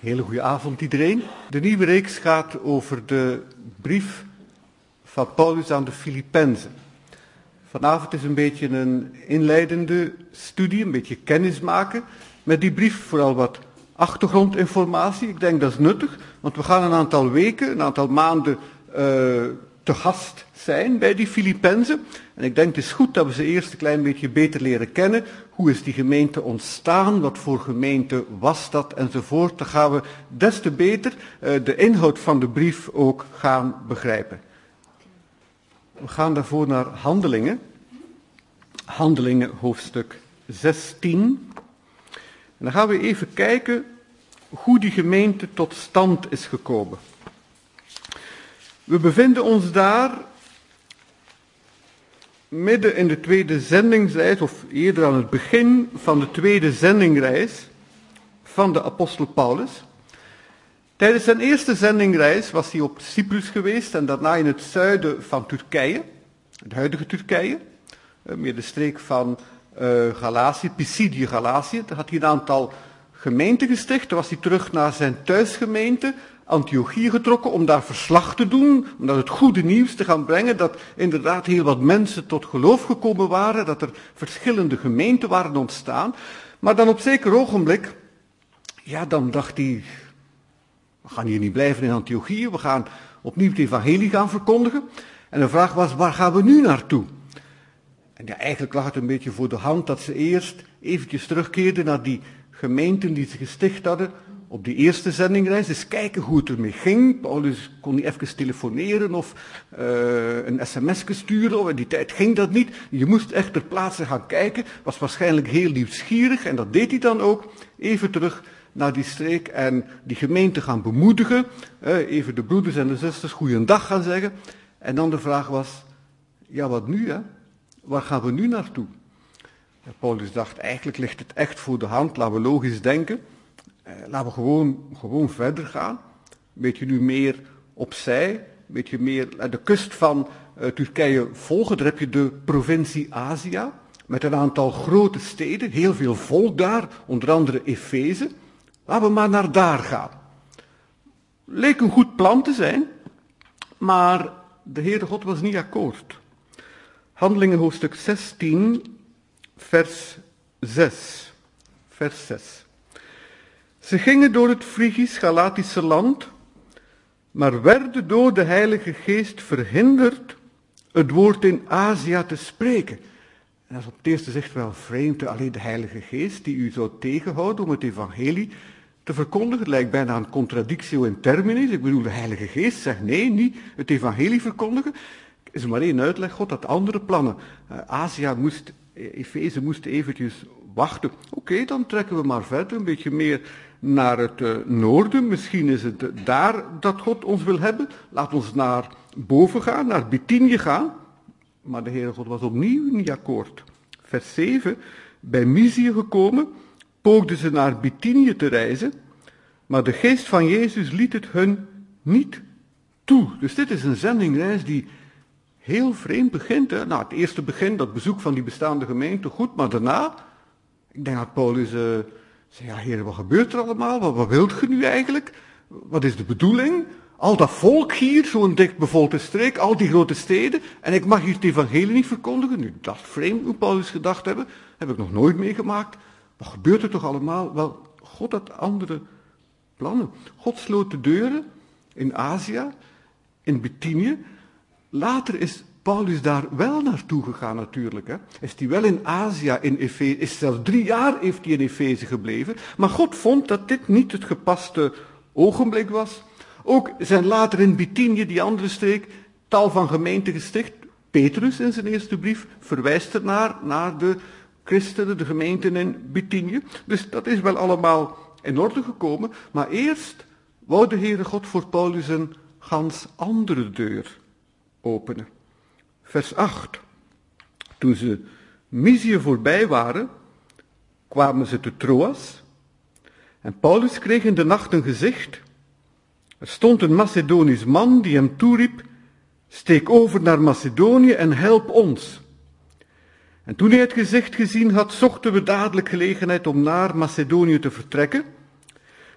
Hele goede avond iedereen. De nieuwe reeks gaat over de brief van Paulus aan de Filippenzen. Vanavond is een beetje een inleidende studie, een beetje kennis maken met die brief, vooral wat achtergrondinformatie. Ik denk dat is nuttig, want we gaan een aantal weken, een aantal maanden te gast zijn bij die Filippenzen. En ik denk het is goed dat we ze eerst een klein beetje beter leren kennen. Hoe is die gemeente ontstaan? Wat voor gemeente was dat? Enzovoort. Dan gaan we des te beter de inhoud van de brief ook gaan begrijpen. We gaan daarvoor naar Handelingen. Handelingen hoofdstuk 16. En dan gaan we even kijken hoe die gemeente tot stand is gekomen. We bevinden ons daar midden in de tweede zendingsreis, of eerder aan het begin van de tweede zendingreis van de apostel Paulus. Tijdens zijn eerste zendingreis was hij op Cyprus geweest en daarna in het zuiden van Turkije, het huidige Turkije, meer de streek van Galatië, Pisidië Galatië. Daar had hij een aantal gemeenten gesticht. Toen was hij terug naar zijn thuisgemeente Antiochië getrokken om daar verslag te doen, om daar het goede nieuws te gaan brengen, dat inderdaad heel wat mensen tot geloof gekomen waren, dat er verschillende gemeenten waren ontstaan. Maar dan op zeker ogenblik, ja, dan dacht hij, we gaan hier niet blijven in Antiochië, we gaan opnieuw het evangelie gaan verkondigen. En de vraag was, waar gaan we nu naartoe? En ja, eigenlijk lag het een beetje voor de hand dat ze eerst eventjes terugkeerden naar die gemeenten die ze gesticht hadden op die eerste zendingreis, eens kijken hoe het ermee ging. Paulus kon niet even telefoneren of een sms'je sturen, of in die tijd ging dat niet. Je moest echt ter plaatse gaan kijken, was waarschijnlijk heel nieuwsgierig en dat deed hij dan ook. Even terug naar die streek en die gemeente gaan bemoedigen, even de broeders en de zusters goeiedag gaan zeggen. En dan de vraag was, ja wat nu hè? Waar gaan we nu naartoe? Ja, Paulus dacht, eigenlijk ligt het echt voor de hand, laten we logisch denken. Laten we gewoon verder gaan. Een beetje nu meer opzij, een beetje meer de kust van Turkije volgen. Daar heb je de provincie Azië, met een aantal grote steden, heel veel volk daar, onder andere Efeze. Laten we maar naar daar gaan. Leek een goed plan te zijn, maar de Heere God was niet akkoord. Handelingen hoofdstuk 16, vers 6. Vers 6. Ze gingen door het Frygisch-Galatische land, maar werden door de Heilige Geest verhinderd het woord in Azië te spreken. En dat is op het eerste zicht wel vreemd, alleen de Heilige Geest die u zou tegenhouden om het evangelie te verkondigen. Het lijkt bijna een contradictio in terminis. Ik bedoel, de Heilige Geest zegt nee, niet het evangelie verkondigen. Er is maar één uitleg, God had andere plannen. Efeze moest eventjes wachten. Oké, dan trekken we maar verder, een beetje meer naar het noorden. Misschien is het daar dat God ons wil hebben. Laat ons naar boven gaan, naar Bithynië gaan. Maar de Heere God was opnieuw niet akkoord. Vers 7. Bij Mysië gekomen, poogden ze naar Bithynië te reizen, maar de geest van Jezus liet het hun niet toe. Dus dit is een zendingreis die heel vreemd begint. Hè? Nou, het eerste begin, dat bezoek van die bestaande gemeente, goed, maar daarna, ik denk dat Paulus zei, ja Heer, wat gebeurt er allemaal? Wat wilt u nu eigenlijk? Wat is de bedoeling? Al dat volk hier, zo'n dichtbevolkte streek, al die grote steden, en ik mag hier het evangelie niet verkondigen? Nu, dat is vreemd, hoe Paulus gedacht hebben, heb ik nog nooit meegemaakt. Wat gebeurt er toch allemaal? Wel, God had andere plannen. God sloot de deuren in Azië, in Bithynië. Later is Paulus daar wel naartoe gegaan natuurlijk. Hè. Is hij wel in Azië, in Efeze, is zelfs 3 jaar heeft hij in Efeze gebleven. Maar God vond dat dit niet het gepaste ogenblik was. Ook zijn later in Bithynië, die andere streek, tal van gemeenten gesticht. Petrus in zijn eerste brief verwijst ernaar, naar de christenen, de gemeenten in Bithynië. Dus dat is wel allemaal in orde gekomen. Maar eerst wou de Heere God voor Paulus een gans andere deur openen. Vers 8. Toen ze Mysië voorbij waren, kwamen ze te Troas. En Paulus kreeg in de nacht een gezicht. Er stond een Macedonisch man die hem toeriep, steek over naar Macedonië en help ons. En toen hij het gezicht gezien had, zochten we dadelijk gelegenheid om naar Macedonië te vertrekken.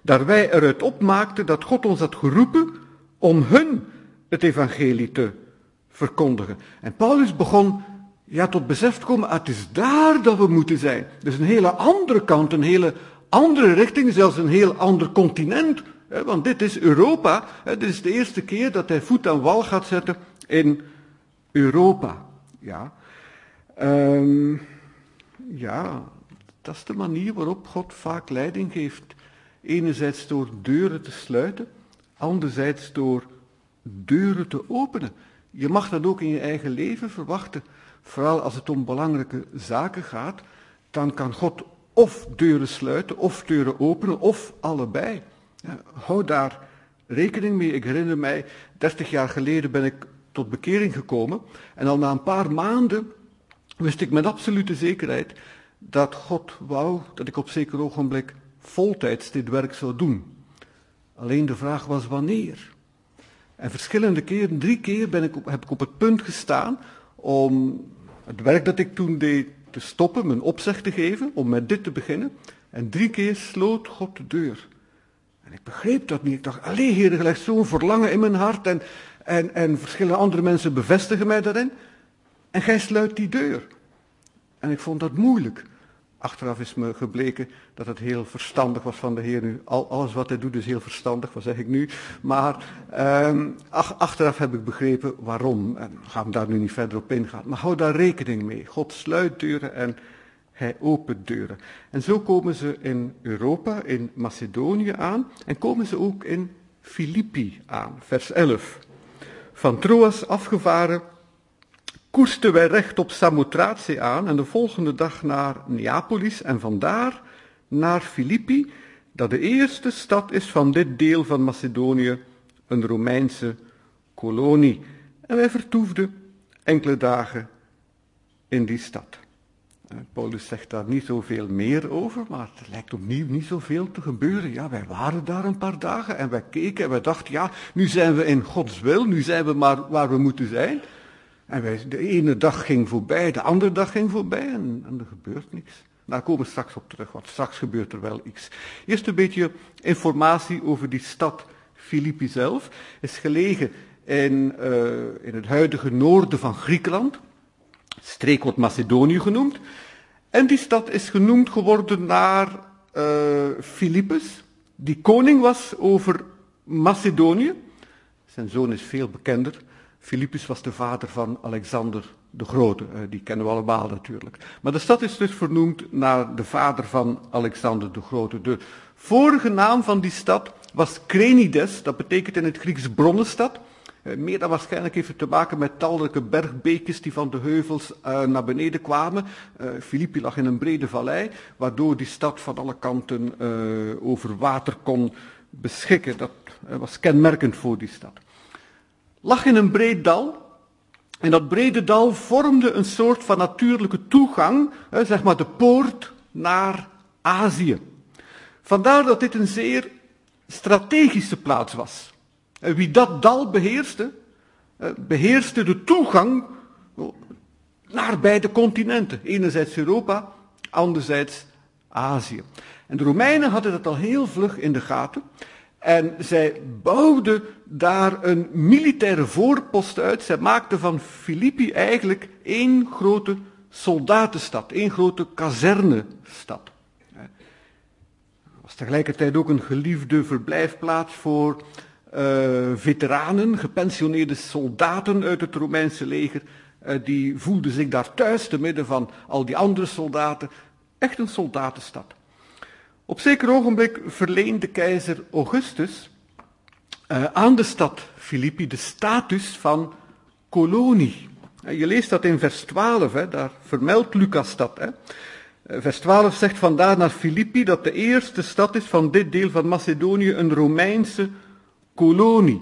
daar wij eruit opmaakten dat God ons had geroepen om hun het evangelie te verkondigen. En Paulus begon tot besef te komen, het is daar dat we moeten zijn. Dus een hele andere kant, een hele andere richting, zelfs een heel ander continent. Want dit is Europa. Dit is de eerste keer dat hij voet aan wal gaat zetten in Europa. Dat is de manier waarop God vaak leiding geeft. Enerzijds door deuren te sluiten, anderzijds door deuren te openen. Je mag dat ook in je eigen leven verwachten. Vooral als het om belangrijke zaken gaat, dan kan God of deuren sluiten, of deuren openen, of allebei. Hou daar rekening mee. Ik herinner mij, 30 jaar geleden ben ik tot bekering gekomen. En al na een paar maanden wist ik met absolute zekerheid dat God wou dat ik op zeker ogenblik voltijds dit werk zou doen. Alleen de vraag was wanneer. En verschillende keren, 3 keer heb ik op het punt gestaan om het werk dat ik toen deed te stoppen, mijn opzeg te geven, om met dit te beginnen. En 3 keer sloot God de deur. En ik begreep dat niet. Ik dacht, allee Heer, er ligt zo'n verlangen in mijn hart en verschillende andere mensen bevestigen mij daarin. En gij sluit die deur. En ik vond dat moeilijk. Achteraf is me gebleken dat het heel verstandig was van de Heer. Nu, alles wat hij doet is heel verstandig, wat zeg ik nu. Maar achteraf heb ik begrepen waarom. En we gaan daar nu niet verder op ingaan. Maar hou daar rekening mee. God sluit deuren en hij opent deuren. En zo komen ze in Europa, in Macedonië aan. En komen ze ook in Filippi aan. Vers 11. Van Troas afgevaren koersten wij recht op Samothrace aan en de volgende dag naar Neapolis en vandaar naar Filippi, dat de eerste stad is van dit deel van Macedonië, een Romeinse kolonie. En wij vertoefden enkele dagen in die stad. Paulus zegt daar niet zoveel meer over, maar er lijkt opnieuw niet zoveel te gebeuren. Ja, wij waren daar een paar dagen en wij keken en wij dachten, nu zijn we in Gods wil, nu zijn we maar waar we moeten zijn. En de ene dag ging voorbij, de andere dag ging voorbij en er gebeurt niks. Daar komen we straks op terug, want straks gebeurt er wel iets. Eerst een beetje informatie over die stad Filippi zelf. Is gelegen in het huidige noorden van Griekenland. De streek wordt Macedonië genoemd. En die stad is genoemd geworden naar Philippus, die koning was over Macedonië. Zijn zoon is veel bekender. Philippus was de vader van Alexander de Grote, die kennen we allemaal natuurlijk. Maar de stad is dus vernoemd naar de vader van Alexander de Grote. De vorige naam van die stad was Krenides, dat betekent in het Grieks bronnenstad. Meer dan waarschijnlijk heeft het te maken met talrijke bergbeekjes die van de heuvels naar beneden kwamen. Filippi lag in een brede vallei, waardoor die stad van alle kanten over water kon beschikken. Dat was kenmerkend voor die stad. Lag in een breed dal. En dat brede dal vormde een soort van natuurlijke toegang, zeg maar de poort naar Azië. Vandaar dat dit een zeer strategische plaats was. Wie dat dal beheerste, beheerste de toegang naar beide continenten. Enerzijds Europa, anderzijds Azië. En de Romeinen hadden dat al heel vlug in de gaten. En zij bouwden daar een militaire voorpost uit. Zij maakten van Filippi eigenlijk één grote soldatenstad, één grote kazernestad. Het was tegelijkertijd ook een geliefde verblijfplaats voor veteranen, gepensioneerde soldaten uit het Romeinse leger. Die voelden zich daar thuis, te midden van al die andere soldaten. Echt een soldatenstad. Op zeker ogenblik verleende keizer Augustus aan de stad Filippi de status van kolonie. Je leest dat in vers 12, daar vermeldt Lucas dat. Vers 12 zegt vandaar naar Filippi dat de eerste stad is van dit deel van Macedonië een Romeinse kolonie.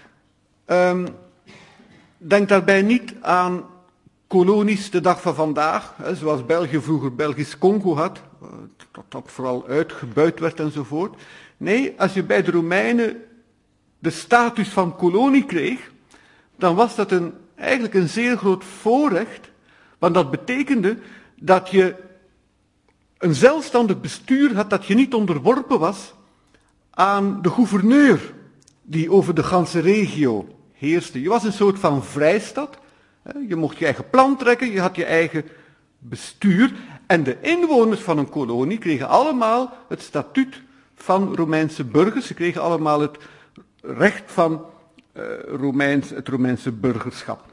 Denk daarbij niet aan kolonies de dag van vandaag, zoals België vroeger Belgisch Congo had, dat vooral uitgebuit werd enzovoort. Nee, als je bij de Romeinen de status van kolonie kreeg, dan was dat eigenlijk een zeer groot voorrecht, want dat betekende dat je een zelfstandig bestuur had, dat je niet onderworpen was aan de gouverneur die over de ganse regio heerste. Je was een soort van vrijstad. Je mocht je eigen plan trekken, je had je eigen bestuur. En de inwoners van een kolonie kregen allemaal het statuut van Romeinse burgers. Ze kregen allemaal het recht van het Romeinse burgerschap.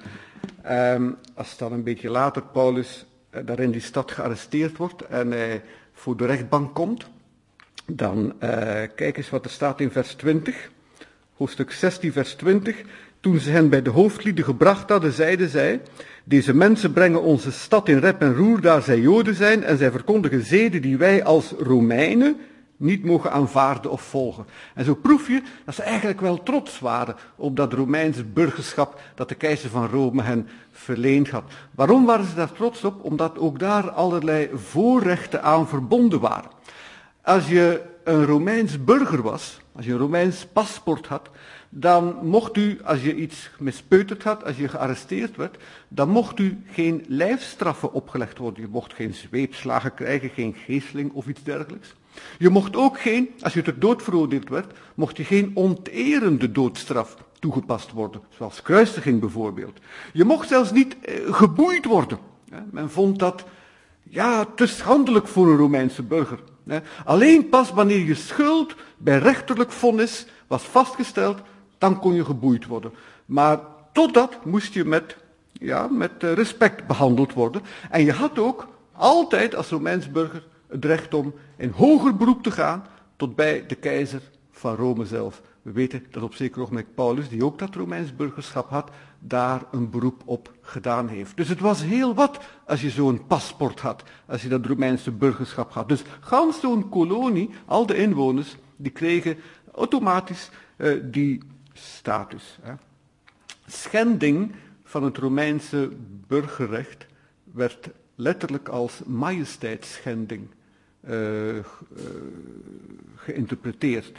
Als dan een beetje later Paulus daar in die stad gearresteerd wordt en hij voor de rechtbank komt, dan kijk eens wat er staat in vers 20, hoofdstuk 16 vers 20. Toen ze hen bij de hoofdlieden gebracht hadden, zeiden zij: deze mensen brengen onze stad in rep en roer, daar zij Joden zijn, en zij verkondigen zeden die wij als Romeinen niet mogen aanvaarden of volgen. En zo proef je dat ze eigenlijk wel trots waren op dat Romeinse burgerschap dat de keizer van Rome hen verleend had. Waarom waren ze daar trots op? Omdat ook daar allerlei voorrechten aan verbonden waren. Als je een Romeins burger was, als je een Romeins paspoort had, dan mocht u, als je iets mispeuterd had, als je gearresteerd werd, dan mocht u geen lijfstraffen opgelegd worden. Je mocht geen zweepslagen krijgen, geen geesteling of iets dergelijks. Je mocht ook geen, als je ter dood veroordeeld werd, mocht je geen onterende doodstraf toegepast worden, zoals kruisiging bijvoorbeeld. Je mocht zelfs niet geboeid worden. Men vond dat te schandelijk voor een Romeinse burger. Alleen pas wanneer je schuld bij rechterlijk vonnis was vastgesteld, dan kon je geboeid worden. Maar totdat moest je met respect behandeld worden. En je had ook altijd als Romeins burger het recht om in hoger beroep te gaan tot bij de keizer van Rome zelf. We weten dat op zeker ogenblik Paulus, die ook dat Romeins burgerschap had, daar een beroep op gedaan heeft. Dus het was heel wat als je zo'n paspoort had, als je dat Romeinse burgerschap had. Dus gans zo'n kolonie, al de inwoners, die kregen automatisch die status. Schending van het Romeinse burgerrecht werd letterlijk als majesteitsschending geïnterpreteerd.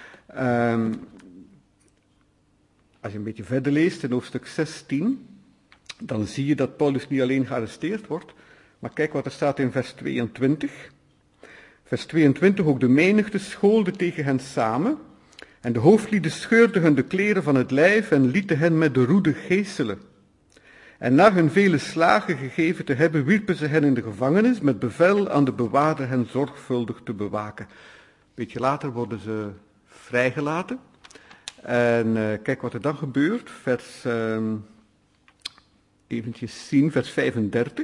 Als je een beetje verder leest in hoofdstuk 16, dan zie je dat Paulus niet alleen gearresteerd wordt, maar kijk wat er staat in vers 22. Vers 22, ook de menigte schoolde tegen hen samen, en de hoofdlieden scheurden hun de kleren van het lijf en lieten hen met de roede geeselen. En na hun vele slagen gegeven te hebben, wierpen ze hen in de gevangenis met bevel aan de bewaarder hen zorgvuldig te bewaken. Beetje later worden ze vrijgelaten. En kijk wat er dan gebeurt. Eventjes zien, vers 35.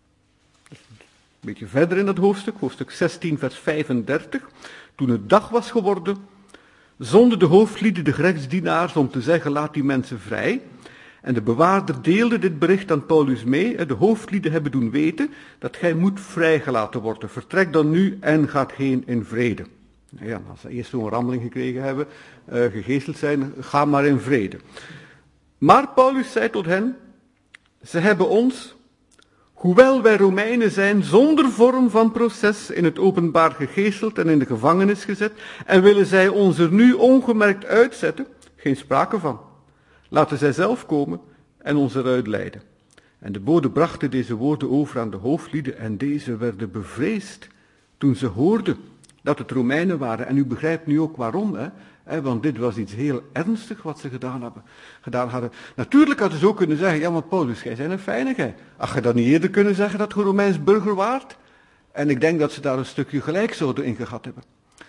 Een beetje verder in dat hoofdstuk 16, vers 35. Toen het dag was geworden, zonden de hoofdlieden de gerechtsdienaars om te zeggen: laat die mensen vrij. En de bewaarder deelde dit bericht aan Paulus mee. De hoofdlieden hebben doen weten dat gij moet vrijgelaten worden. Vertrek dan nu en gaat heen in vrede. Ja, als ze eerst zo'n rammeling gekregen hebben, gegeesteld zijn, ga maar in vrede. Maar Paulus zei tot hen: ze hebben ons, hoewel wij Romeinen zijn, zonder vorm van proces in het openbaar gegeesteld en in de gevangenis gezet, en willen zij ons er nu ongemerkt uitzetten? Geen sprake van. Laten zij zelf komen en ons eruit leiden. En de bode brachten deze woorden over aan de hoofdlieden, en deze werden bevreesd toen ze hoorden dat het Romeinen waren. En u begrijpt nu ook waarom, want dit was iets heel ernstigs wat ze gedaan hadden. Natuurlijk hadden ze ook kunnen zeggen: ja, maar Paulus, jij bent een fijne. Ach, je dat niet eerder kunnen zeggen dat je Romeins burger waart? En ik denk dat ze daar een stukje gelijk zouden in gehad hebben.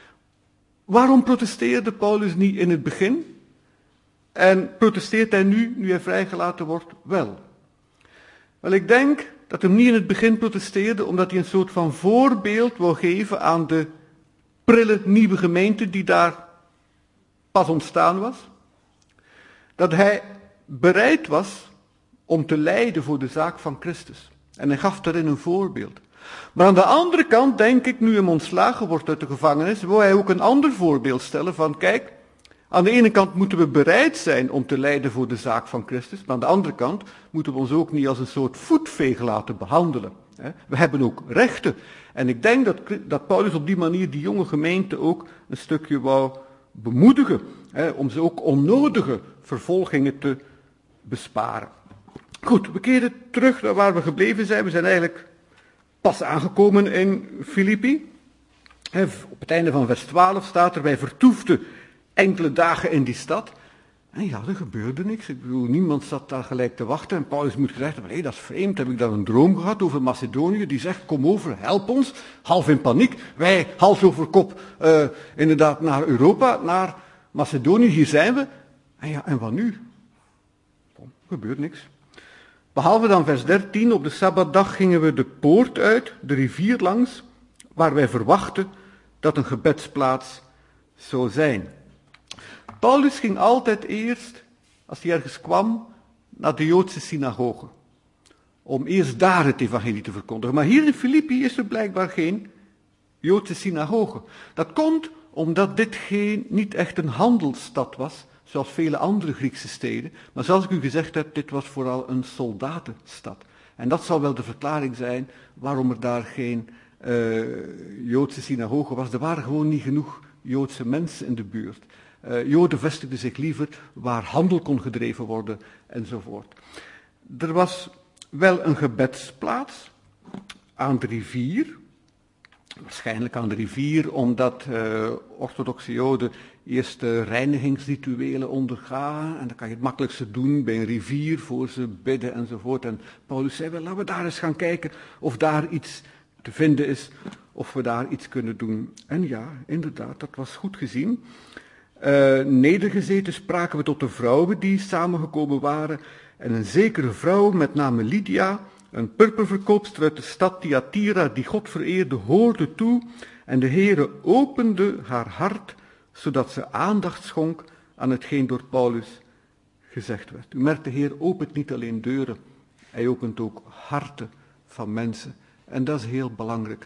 Waarom protesteerde Paulus niet in het begin? En protesteert hij nu hij vrijgelaten wordt, wel? Wel, ik denk dat hij niet in het begin protesteerde, omdat hij een soort van voorbeeld wou geven aan de prille nieuwe gemeente die daar pas ontstaan was. Dat hij bereid was om te lijden voor de zaak van Christus. En hij gaf daarin een voorbeeld. Maar aan de andere kant, denk ik, nu hem ontslagen wordt uit de gevangenis, wil hij ook een ander voorbeeld stellen van: kijk, aan de ene kant moeten we bereid zijn om te lijden voor de zaak van Christus, maar aan de andere kant moeten we ons ook niet als een soort voetveeg laten behandelen. We hebben ook rechten. En ik denk dat Paulus op die manier die jonge gemeente ook een stukje wou bemoedigen, om ze ook onnodige vervolgingen te besparen. Goed, we keren terug naar waar we gebleven zijn. We zijn eigenlijk pas aangekomen in Filippi. Op het einde van vers 12 staat er, wij vertoefden enkele dagen in die stad. En ja, er gebeurde niks. Ik bedoel, niemand zat daar gelijk te wachten. En Paulus moet gezegd hebben, hé, dat is vreemd, heb ik daar een droom gehad over Macedonië. Die zegt, kom over, help ons. Half in paniek. Wij, hals over kop, inderdaad naar Europa, naar Macedonië, hier zijn we. En ja, en wat nu? Er gebeurt niks. Behalve dan vers 13, op de Sabbatdag gingen we de poort uit, de rivier langs, waar wij verwachten dat een gebedsplaats zou zijn. Paulus ging altijd eerst, als hij ergens kwam, naar de Joodse synagoge. Om eerst daar het evangelie te verkondigen. Maar hier in Filippi is er blijkbaar geen Joodse synagoge. Dat komt omdat dit niet echt een handelsstad was, zoals vele andere Griekse steden. Maar zoals ik u gezegd heb, dit was vooral een soldatenstad. En dat zal wel de verklaring zijn waarom er daar geen Joodse synagoge was. Er waren gewoon niet genoeg Joodse mensen in de buurt. Joden vestigden zich liever waar handel kon gedreven worden enzovoort. Er was wel een gebedsplaats aan de rivier. Waarschijnlijk aan de rivier omdat orthodoxe Joden eerst reinigingsrituelen ondergaan. En dan kan je het makkelijkste doen bij een rivier voor ze bidden enzovoort. En Paulus zei wel, laten we daar eens gaan kijken of daar iets te vinden is. Of we daar iets kunnen doen. En ja, inderdaad, dat was goed gezien. Nedergezeten spraken we tot de vrouwen die samengekomen waren. En een zekere vrouw, met name Lydia, een purperverkoopster uit de stad Thyatira, die God vereerde, hoorde toe. En de Heere opende haar hart, zodat ze aandacht schonk aan hetgeen door Paulus gezegd werd. U merkt, de Heer opent niet alleen deuren, hij opent ook harten van mensen. En dat is heel belangrijk.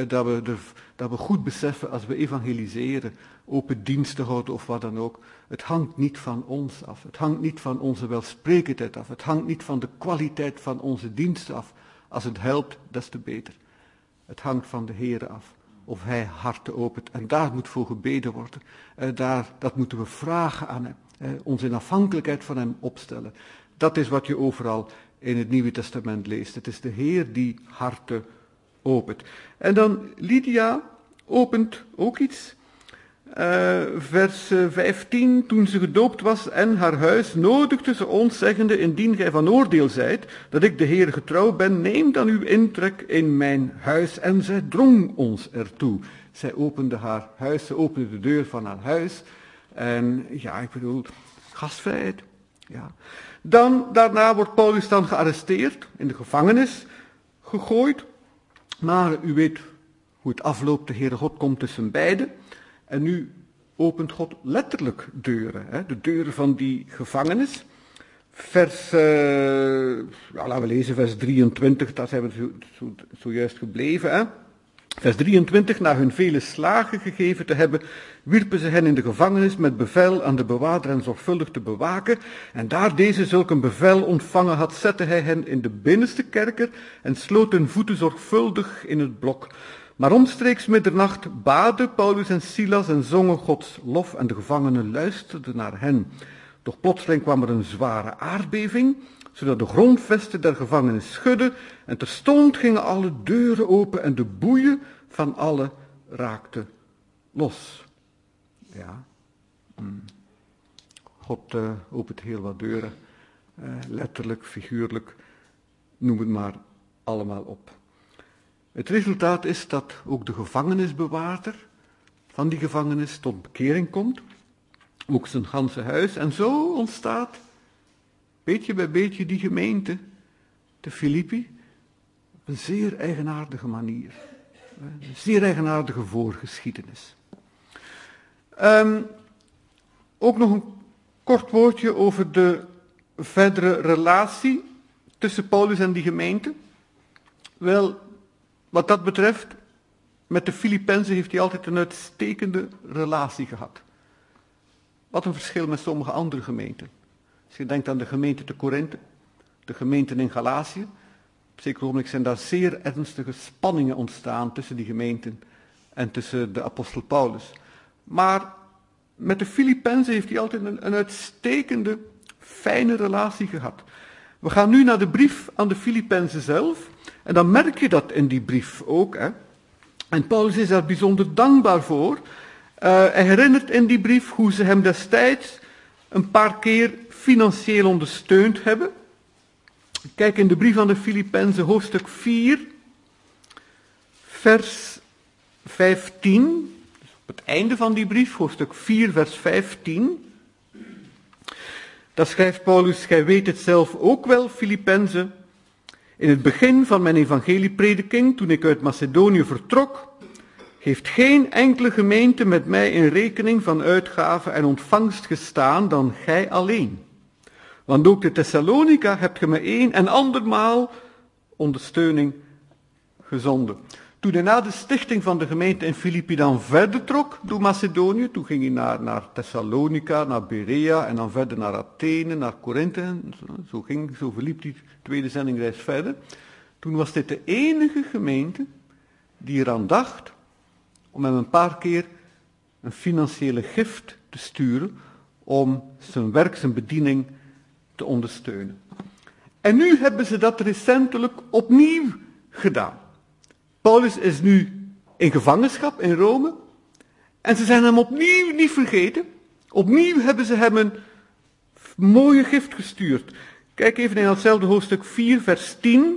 Dat we goed beseffen als we evangeliseren, open diensten houden of wat dan ook. Het hangt niet van ons af. Het hangt niet van onze welsprekendheid af. Het hangt niet van de kwaliteit van onze diensten af. Als het helpt, des te beter. Het hangt van de Heere af. Of hij harten opent. En daar moet voor gebeden worden. Dat moeten we vragen aan hem. Ons in afhankelijkheid van hem opstellen. Dat is wat je overal in het Nieuwe Testament leest. Het is de Heer die harten opent. En dan Lydia opent ook iets. Vers 15, toen ze gedoopt was en haar huis, nodigde ze ons, zeggende, indien gij van oordeel zijt, dat ik de Heer getrouw ben, neem dan uw intrek in mijn huis. En zij drong ons ertoe. Zij opende haar huis, ze opende de deur van haar huis. En ja, ik bedoel, gastvrijheid. Ja. Daarna wordt Paulus dan gearresteerd, in de gevangenis gegooid. Maar u weet hoe het afloopt, de Heere God komt tussen beiden. En nu opent God letterlijk deuren, de deuren van die gevangenis. Laten we lezen vers 23, daar zijn we zojuist gebleven. Hè? Vers 23, na hun vele slagen gegeven te hebben, wierpen ze hen in de gevangenis met bevel aan de bewaarder hen zorgvuldig te bewaken. En daar deze zulk een bevel ontvangen had, zette hij hen in de binnenste kerker en sloot hun voeten zorgvuldig in het blok. Maar omstreeks middernacht baden Paulus en Silas en zongen Gods lof en de gevangenen luisterden naar hen. Doch plotseling kwam er een zware aardbeving, zodat de grondvesten der gevangenis schudden en terstond gingen alle deuren open en de boeien van alle raakten los. Ja, God opent heel wat deuren, letterlijk, figuurlijk, noem het maar allemaal op. Het resultaat is dat ook de gevangenisbewaarder van die gevangenis tot bekering komt, ook zijn ganse huis, en zo ontstaat beetje bij beetje die gemeente te Filippi op een zeer eigenaardige manier, een zeer eigenaardige voorgeschiedenis. Ook nog een kort woordje over de verdere relatie tussen Paulus en die gemeente. Wel, wat dat betreft, met de Filippenzen heeft hij altijd een uitstekende relatie gehad. Wat een verschil met sommige andere gemeenten. Als je denkt aan de gemeente te Korinthe, de gemeenten in Galatië, op zeker ogenblik zijn daar zeer ernstige spanningen ontstaan tussen die gemeenten en tussen de apostel Paulus. Maar met de Filippenzen heeft hij altijd een uitstekende, fijne relatie gehad. We gaan nu naar de brief aan de Filippenzen zelf. En dan merk je dat in die brief ook. En Paulus is daar bijzonder dankbaar voor. Hij herinnert in die brief hoe ze hem destijds een paar keer financieel ondersteund hebben. Kijk in de brief aan de Filippenzen, hoofdstuk 4, vers 15. Dus op het einde van die brief, hoofdstuk 4, vers 15. Daar schrijft Paulus: gij weet het zelf ook wel, Filippenzen. In het begin van mijn evangelieprediking, toen ik uit Macedonië vertrok, heeft geen enkele gemeente met mij in rekening van uitgaven en ontvangst gestaan dan gij alleen. Want ook de Thessalonica hebt ge me een en andermaal ondersteuning gezonden. Toen hij na de stichting van de gemeente in Filippi dan verder trok door Macedonië, toen ging hij naar Thessalonica, naar Berea en dan verder naar Athene, naar Korinthe. Zo verliep die tweede zendingreis verder. Toen was dit de enige gemeente die eraan dacht om hem een paar keer een financiële gift te sturen om zijn werk, zijn bediening te ondersteunen. En nu hebben ze dat recentelijk opnieuw gedaan. Paulus is nu in gevangenschap in Rome en ze zijn hem opnieuw niet vergeten. Opnieuw hebben ze hem een mooie gift gestuurd. Kijk even in datzelfde hoofdstuk 4, vers 10.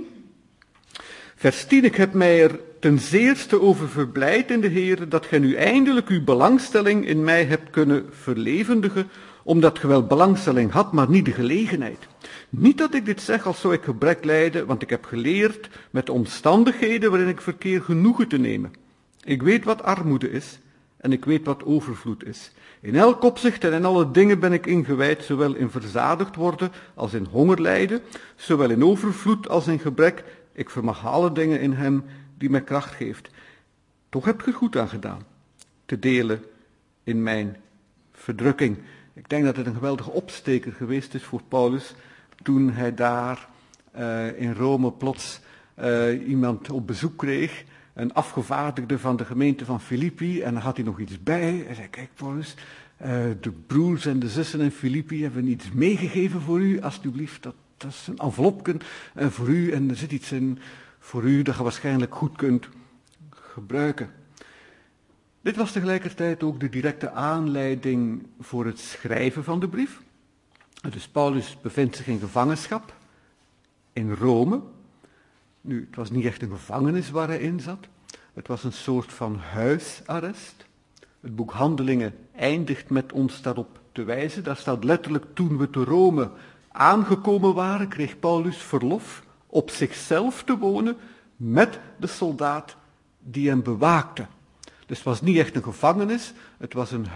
Vers 10, ik heb mij er ten zeerste over verblijd in de Heer, dat gij nu eindelijk uw belangstelling in mij hebt kunnen verlevendigen, omdat ge wel belangstelling had, maar niet de gelegenheid. Niet dat ik dit zeg als zou ik gebrek lijden, want ik heb geleerd met de omstandigheden waarin ik verkeer genoegen te nemen. Ik weet wat armoede is en ik weet wat overvloed is. In elk opzicht en in alle dingen ben ik ingewijd, zowel in verzadigd worden als in honger lijden, zowel in overvloed als in gebrek. Ik vermag alle dingen in hem die mij kracht geeft. Toch heb je er goed aan gedaan, te delen in mijn verdrukking. Ik denk dat het een geweldige opsteker geweest is voor Paulus, toen hij daar in Rome plots iemand op bezoek kreeg, een afgevaardigde van de gemeente van Filippi, en dan had hij nog iets bij. Hij zei: kijk Paulus, de broers en de zussen in Filippi hebben iets meegegeven voor u, alsjeblieft, dat is een envelopje voor u, en er zit iets in voor u dat je waarschijnlijk goed kunt gebruiken. Dit was tegelijkertijd ook de directe aanleiding voor het schrijven van de brief. Dus Paulus bevindt zich in gevangenschap in Rome. Nu, het was niet echt een gevangenis waar hij in zat. Het was een soort van huisarrest. Het boek Handelingen eindigt met ons daarop te wijzen. Daar staat letterlijk: toen we te Rome aangekomen waren, kreeg Paulus verlof op zichzelf te wonen met de soldaat die hem bewaakte. Dus het was niet echt een gevangenis, het was een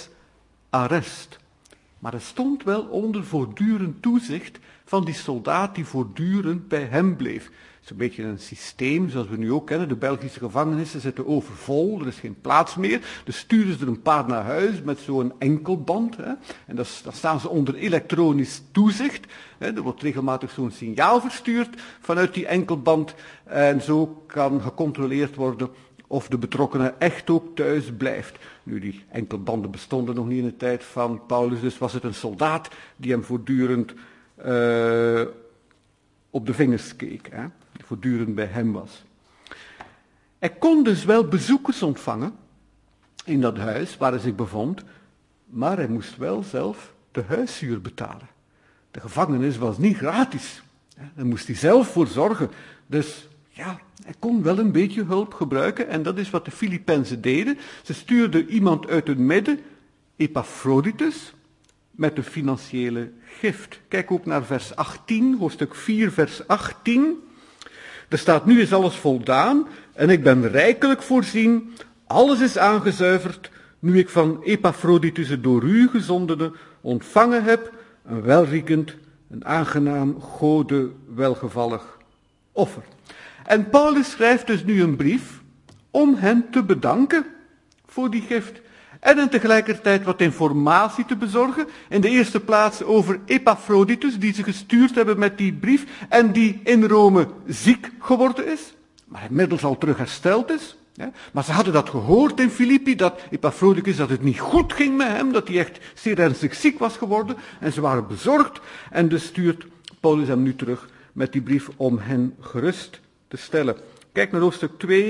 huisarrest. Maar het stond wel onder voortdurend toezicht van die soldaat die voortdurend bij hem bleef. Het is een beetje een systeem zoals we nu ook kennen. De Belgische gevangenissen zitten overvol, er is geen plaats meer. Dus sturen ze er een paar naar huis met zo'n enkelband. Hè. En dan staan ze onder elektronisch toezicht. Hè. Er wordt regelmatig zo'n signaal verstuurd vanuit die enkelband. En zo kan gecontroleerd worden of de betrokkenen echt ook thuis blijft. Nu, die enkelbanden bestonden nog niet in de tijd van Paulus, dus was het een soldaat die hem voortdurend op de vingers keek, hè, die voortdurend bij hem was. Hij kon dus wel bezoekers ontvangen in dat huis waar hij zich bevond, maar hij moest wel zelf de huishuur betalen. De gevangenis was niet gratis. Daar moest hij zelf voor zorgen. Dus ja, hij kon wel een beetje hulp gebruiken en dat is wat de Filippenzen deden. Ze stuurden iemand uit hun midden, Epaphroditus, met een financiële gift. Kijk ook naar vers 18, hoofdstuk 4, vers 18. Er staat: nu is alles voldaan en ik ben rijkelijk voorzien. Alles is aangezuiverd, nu ik van Epaphroditus het door u gezondene ontvangen heb, een welriekend, een aangenaam, Gode welgevallig offer. En Paulus schrijft dus nu een brief om hen te bedanken voor die gift. En tegelijkertijd wat informatie te bezorgen. In de eerste plaats over Epaphroditus, die ze gestuurd hebben met die brief. En die in Rome ziek geworden is. Maar inmiddels al terug hersteld is. Maar ze hadden dat gehoord in Filippi, dat Epaphroditus, dat het niet goed ging met hem. Dat hij echt zeer ernstig ziek was geworden. En ze waren bezorgd. En dus stuurt Paulus hem nu terug met die brief om hen gerust te stellen. Kijk naar hoofdstuk 2,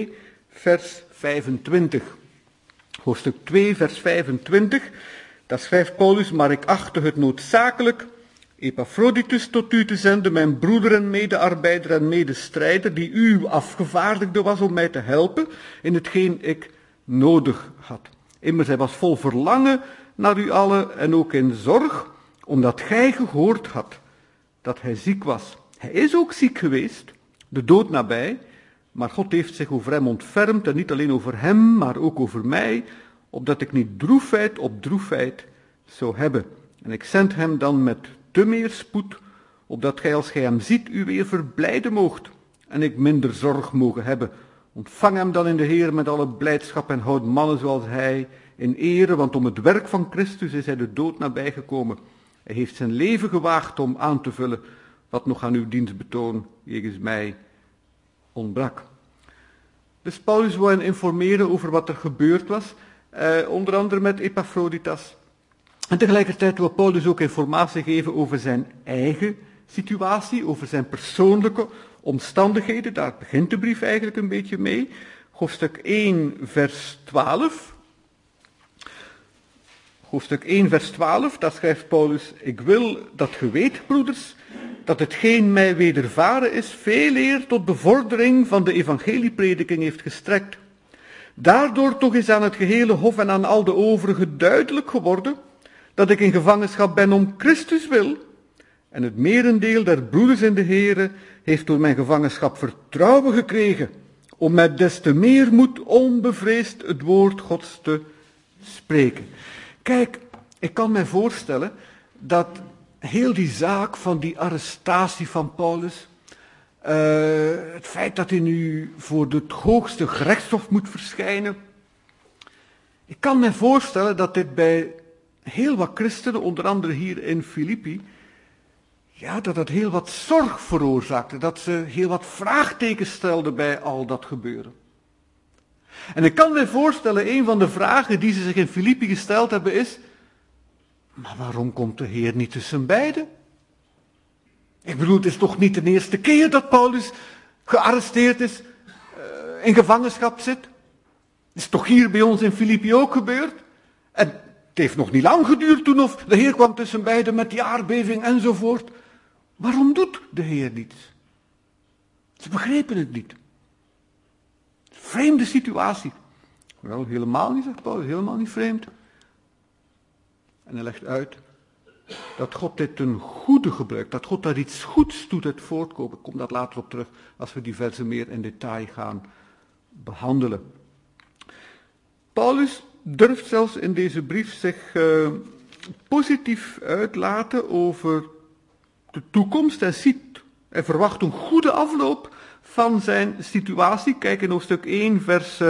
vers 25. Hoofdstuk 2, vers 25. Daar schrijft Paulus: maar ik achtte het noodzakelijk Epaphroditus tot u te zenden, mijn broeder en medearbeider en medestrijder, die uw afgevaardigde was om mij te helpen in hetgeen ik nodig had. Immers, hij was vol verlangen naar u allen en ook in zorg, omdat gij gehoord had dat hij ziek was. Hij is ook ziek geweest, de dood nabij, maar God heeft zich over hem ontfermd, en niet alleen over hem, maar ook over mij, opdat ik niet droefheid op droefheid zou hebben. En ik zend hem dan met te meer spoed, opdat gij als gij hem ziet u weer verblijden moogt, en ik minder zorg mogen hebben. Ontvang hem dan in de Heer met alle blijdschap en houd mannen zoals hij in ere, want om het werk van Christus is hij de dood nabijgekomen. Hij heeft zijn leven gewaagd om aan te vullen wat nog aan uw dienstbetoon jegens mij ontbrak. Dus Paulus wil hen informeren over wat er gebeurd was, onder andere met Epaphroditus. En tegelijkertijd wil Paulus ook informatie geven over zijn eigen situatie, over zijn persoonlijke omstandigheden. Daar begint de brief eigenlijk een beetje mee. Hoofdstuk 1, vers 12. Hoofdstuk 1, vers 12, daar schrijft Paulus: ik wil dat ge weet, broeders, dat hetgeen mij wedervaren is, veel eer tot bevordering van de evangelieprediking heeft gestrekt. Daardoor toch is aan het gehele hof en aan al de overigen duidelijk geworden dat ik in gevangenschap ben om Christus wil. En het merendeel der broeders in de Here heeft door mijn gevangenschap vertrouwen gekregen, om met des te meer moed onbevreesd het woord Gods te spreken. Kijk, ik kan mij voorstellen dat heel die zaak van die arrestatie van Paulus, het feit dat hij nu voor het hoogste gerechtshof moet verschijnen, ik kan mij voorstellen dat dit bij heel wat christenen, onder andere hier in Filippi, ja, dat het heel wat zorg veroorzaakte, dat ze heel wat vraagtekens stelden bij al dat gebeuren. En ik kan mij voorstellen, een van de vragen die ze zich in Filippi gesteld hebben is: maar waarom komt de Heer niet tussen beiden? Ik bedoel, het is toch niet de eerste keer dat Paulus gearresteerd is, in gevangenschap zit? Het is toch hier bij ons in Filippi ook gebeurd? En het heeft nog niet lang geduurd toen of de Heer kwam tussen beiden met die aardbeving enzovoort. Waarom doet de Heer niets? Ze begrepen het niet. Vreemde situatie. Wel, helemaal niet, zegt Paulus, helemaal niet vreemd. En hij legt uit dat God dit ten goede gebruikt, dat God daar iets goeds doet uit voortkomen. Ik kom daar later op terug als we die versen meer in detail gaan behandelen. Paulus durft zelfs in deze brief zich positief uitlaten over de toekomst. Hij verwacht een goede afloop van zijn situatie. Kijk in hoofdstuk 1, vers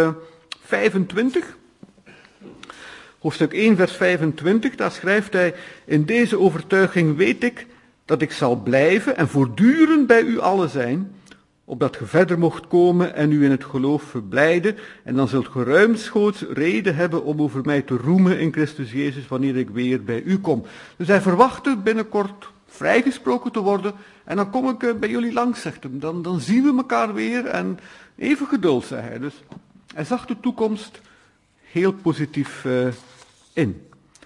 25. Hoofdstuk 1, vers 25, daar schrijft hij: in deze overtuiging weet ik dat ik zal blijven en voortdurend bij u allen zijn, opdat ge verder mocht komen en u in het geloof verblijden, en dan zult ge ruimschoots reden hebben om over mij te roemen in Christus Jezus, wanneer ik weer bij u kom. Dus hij verwachtte binnenkort vrijgesproken te worden, en dan kom ik bij jullie langs, zegt hem. Dan zien we elkaar weer, en even geduld, zei hij. Dus hij zag de toekomst heel positief in.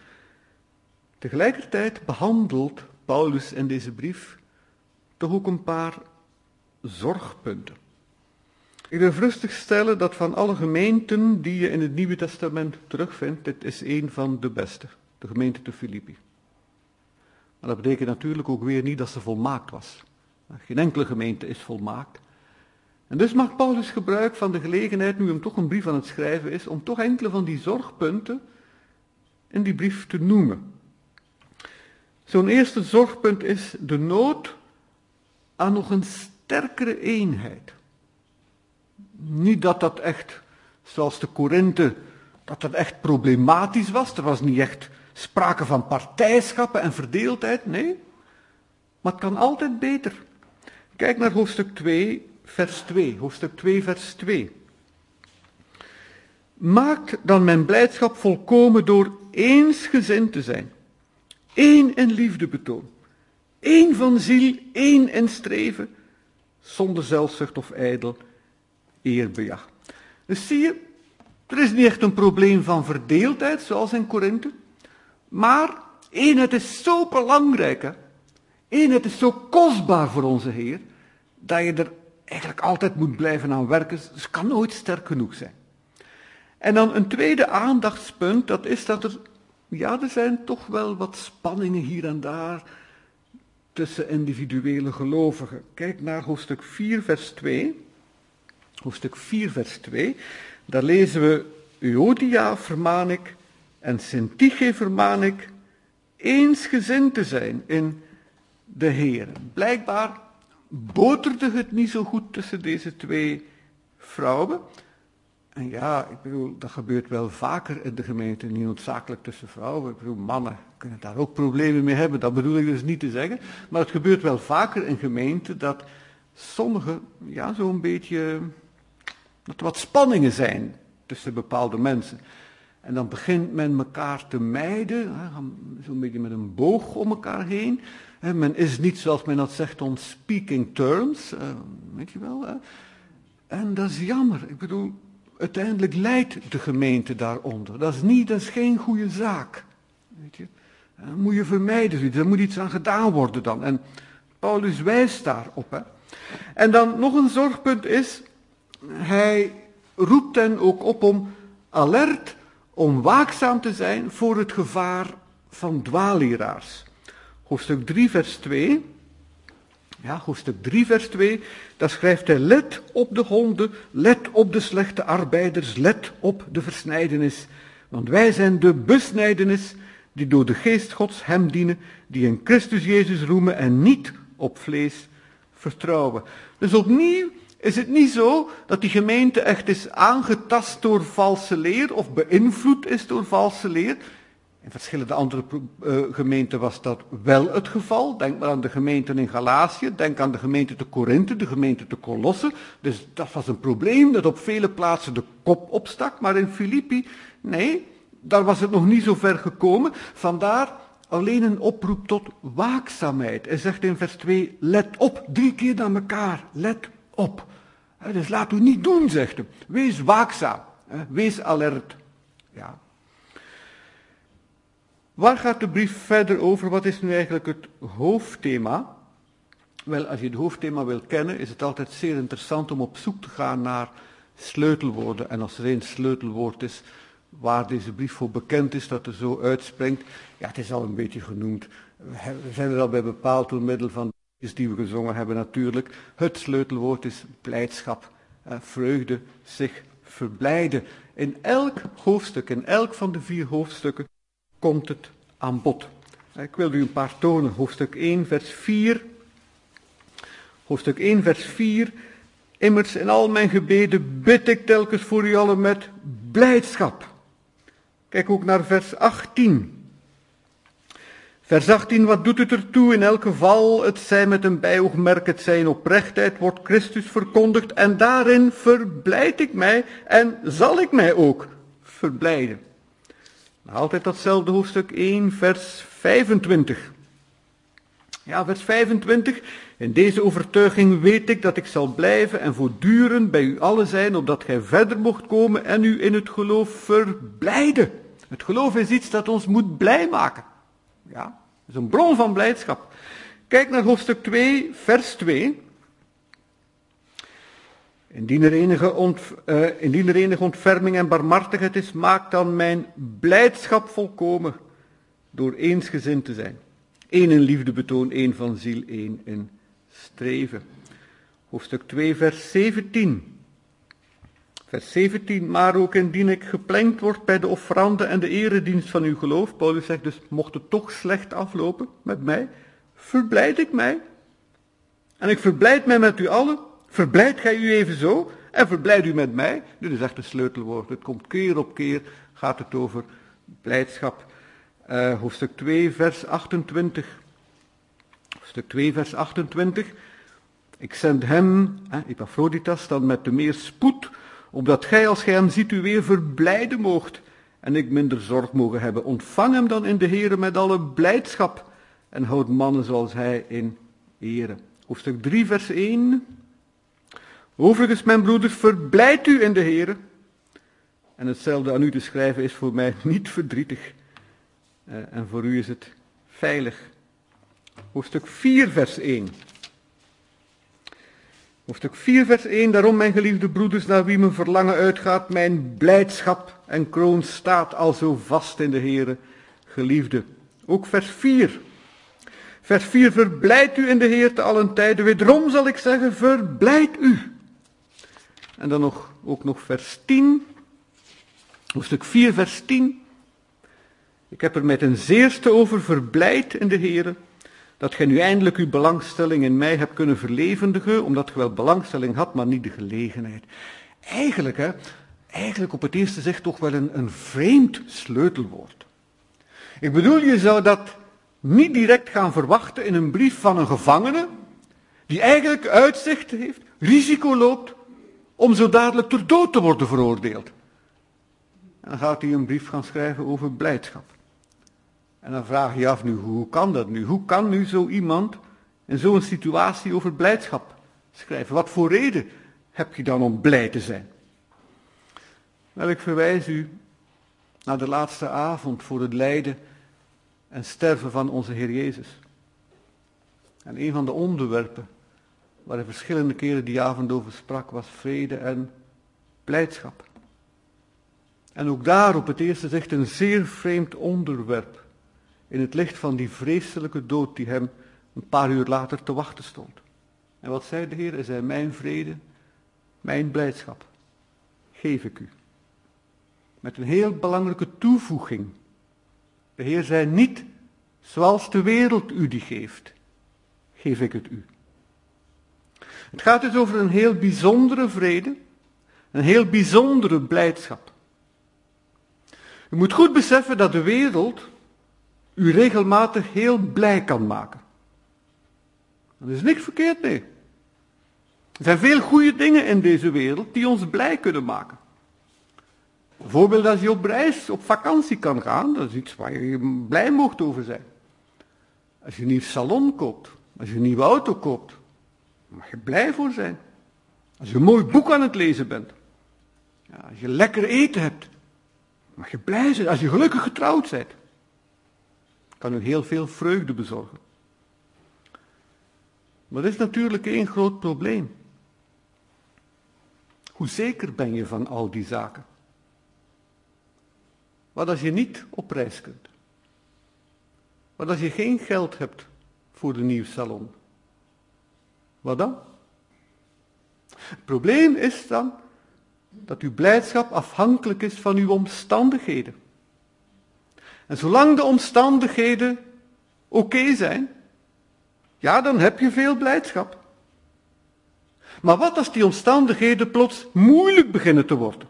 Tegelijkertijd behandelt Paulus in deze brief toch ook een paar zorgpunten. Ik durf rustig stellen dat van alle gemeenten die je in het Nieuwe Testament terugvindt, dit is een van de beste, de gemeente te Filippi. Maar dat betekent natuurlijk ook weer niet dat ze volmaakt was. Geen enkele gemeente is volmaakt. En dus maakt Paulus gebruik van de gelegenheid, nu hem toch een brief aan het schrijven is, om toch enkele van die zorgpunten in die brief te noemen. Zo'n eerste zorgpunt is de nood aan nog een sterkere eenheid. Niet dat dat echt, zoals de Korinthe, dat dat echt problematisch was. Er was niet echt sprake van partijschappen en verdeeldheid, nee. Maar het kan altijd beter. Kijk naar hoofdstuk 2, vers 2. Hoofdstuk 2, vers 2. Maakt dan mijn blijdschap volkomen door eensgezind te zijn. Eén in liefde betoon. Eén van ziel, één in streven. Zonder zelfzucht of ijdel eerbejag. Dus zie je, er is niet echt een probleem van verdeeldheid, zoals in Korinthe. Maar eenheid is zo belangrijk, hè? Eenheid is zo kostbaar voor onze Heer, dat je er eigenlijk altijd moet blijven aan werken. Dus het kan nooit sterk genoeg zijn. En dan een tweede aandachtspunt, dat is dat er zijn toch wel wat spanningen hier en daar tussen individuele gelovigen. Kijk naar hoofdstuk 4, vers 2. Hoofdstuk 4, vers 2. Daar lezen we: Euodia vermaan ik en Syntyche vermaan ik eensgezind te zijn in de Heer. Blijkbaar boterde het niet zo goed tussen deze twee vrouwen. En ja, ik bedoel, dat gebeurt wel vaker in de gemeente, niet noodzakelijk tussen vrouwen. Ik bedoel, mannen kunnen daar ook problemen mee hebben, dat bedoel ik dus niet te zeggen. Maar het gebeurt wel vaker in gemeenten dat sommigen, zo'n beetje, dat er wat spanningen zijn tussen bepaalde mensen. En dan begint men elkaar te mijden, zo'n beetje met een boog om elkaar heen. Men is niet, zoals men dat zegt, on speaking terms, weet je wel. En dat is jammer, ik bedoel, uiteindelijk leidt de gemeente daaronder. Dat is geen goede zaak. Weet je? Dat moet je vermijden, daar moet iets aan gedaan worden dan. En Paulus wijst daarop. Hè. En dan nog een zorgpunt is, hij roept hen ook op om alert, om waakzaam te zijn voor het gevaar van dwaalleraars. Hoofdstuk 3, vers 2. Ja, hoofdstuk 3, vers 2, daar schrijft hij: let op de honden, let op de slechte arbeiders, let op de versnijdenis. Want wij zijn de besnijdenis die door de geest Gods hem dienen, die in Christus Jezus roemen en niet op vlees vertrouwen. Dus opnieuw is het niet zo dat die gemeente echt is aangetast door valse leer of beïnvloed is door valse leer. In verschillende andere gemeenten was dat wel het geval. Denk maar aan de gemeenten in Galatië, denk aan de gemeente te Korinthe, de gemeente te Kolosse. Dus dat was een probleem dat op vele plaatsen de kop opstak. Maar in Filippi, nee, daar was het nog niet zo ver gekomen. Vandaar alleen een oproep tot waakzaamheid. Hij zegt in vers 2, let op, 3 keer naar elkaar, let op. Dus laat u niet doen, zegt hij. Wees waakzaam, wees alert. Ja. Waar gaat de brief verder over? Wat is nu eigenlijk het hoofdthema? Wel, als je het hoofdthema wil kennen, is het altijd zeer interessant om op zoek te gaan naar sleutelwoorden. En als er één sleutelwoord is waar deze brief voor bekend is, dat er zo uitspringt, ja, het is al een beetje genoemd. We zijn er al bij bepaald door middel van de liedjes die we gezongen hebben natuurlijk. Het sleutelwoord is blijdschap, vreugde, zich verblijden. In elk hoofdstuk, in elk van de 4 hoofdstukken, komt het aan bod. Ik wil u een paar tonen. Hoofdstuk 1, vers 4. Hoofdstuk 1, vers 4. Immers in al mijn gebeden bid ik telkens voor u allen met blijdschap. Kijk ook naar vers 18. Vers 18, wat doet het ertoe? In elk geval, het zij met een bijoogmerk, het zij in oprechtheid, wordt Christus verkondigd. En daarin verblijd ik mij en zal ik mij ook verblijden. Altijd datzelfde hoofdstuk 1, vers 25. Ja, vers 25. In deze overtuiging weet ik dat ik zal blijven en voortdurend bij u allen zijn, opdat gij verder mocht komen en u in het geloof verblijden. Het geloof is iets dat ons moet blij maken. Ja, het is een bron van blijdschap. Kijk naar hoofdstuk 2, vers 2. Indien er enige ontferming en barmhartigheid is, maak dan mijn blijdschap volkomen door eensgezind te zijn. 1 in liefdebetoon, 1 van ziel, 1 in streven. Hoofdstuk 2, vers 17. Vers 17, maar ook indien ik geplengd word bij de offerande en de eredienst van uw geloof. Paulus zegt dus, mocht het toch slecht aflopen met mij, verblijd ik mij. En ik verblijd mij met u allen. Verblijd gij u evenzo en verblijd u met mij. Dit is echt een sleutelwoord. Het komt keer op keer, gaat het over blijdschap. Hoofdstuk 2, vers 28. Hoofdstuk 2, vers 28. Ik zend hem, Epaphroditas, dan met de meer spoed, opdat gij, als gij hem ziet, u weer verblijden moogt en ik minder zorg mogen hebben. Ontvang hem dan in de Here met alle blijdschap en houd mannen zoals hij in ere. Hoofdstuk 3, vers 1. Overigens, mijn broeders, verblijd u in de Here. En hetzelfde aan u te schrijven is voor mij niet verdrietig. En voor u is het veilig. Hoofdstuk 4, vers 1. Hoofdstuk 4, vers 1. Daarom, mijn geliefde broeders, naar wie mijn verlangen uitgaat, mijn blijdschap en kroon staat al zo vast in de Heere, geliefde. Ook vers 4. Vers 4, verblijd u in de Heer te allen tijden. Wederom zal ik zeggen, verblijd u. En dan ook nog vers 10. Hoofdstuk 4, vers 10. Ik heb er met een zeerste over verblijd in de Heere, dat gij nu eindelijk uw belangstelling in mij hebt kunnen verlevendigen, omdat ge wel belangstelling had, maar niet de gelegenheid. Eigenlijk op het eerste zicht toch wel een vreemd sleutelwoord. Ik bedoel, je zou dat niet direct gaan verwachten in een brief van een gevangene, die eigenlijk uitzicht heeft, risico loopt, om zo dadelijk ter dood te worden veroordeeld. En dan gaat hij een brief gaan schrijven over blijdschap. En dan vraag je je af nu, hoe kan dat nu? Hoe kan nu zo iemand in zo'n situatie over blijdschap schrijven? Wat voor reden heb je dan om blij te zijn? Wel, ik verwijs u naar de laatste avond voor het lijden en sterven van onze Heer Jezus. En een van de onderwerpen waar hij verschillende keren die avond over sprak, was vrede en blijdschap. En ook daar op het eerste zicht een zeer vreemd onderwerp, in het licht van die vreselijke dood die hem een paar uur later te wachten stond. En wat zei de Heer? Hij zei, mijn vrede, mijn blijdschap, geef ik u. Met een heel belangrijke toevoeging. De Heer zei niet, zoals de wereld u die geeft, geef ik het u. Het gaat dus over een heel bijzondere vrede, een heel bijzondere blijdschap. U moet goed beseffen dat de wereld u regelmatig heel blij kan maken. Er is niks verkeerd mee. Er zijn veel goede dingen in deze wereld die ons blij kunnen maken. Bijvoorbeeld als je op reis, op vakantie kan gaan, dat is iets waar je blij mocht over zijn. Als je een nieuw salon koopt, als je een nieuwe auto koopt, daar mag je blij voor zijn. Als je een mooi boek aan het lezen bent, ja, als je lekker eten hebt, mag je blij zijn. Als je gelukkig getrouwd bent, kan u heel veel vreugde bezorgen. Maar er is natuurlijk één groot probleem. Hoe zeker ben je van al die zaken? Wat als je niet op reis kunt? Wat als je geen geld hebt voor de nieuwe salon? Wat dan? Het probleem is dan dat uw blijdschap afhankelijk is van uw omstandigheden. En zolang de omstandigheden oké zijn, ja, dan heb je veel blijdschap. Maar wat als die omstandigheden plots moeilijk beginnen te worden?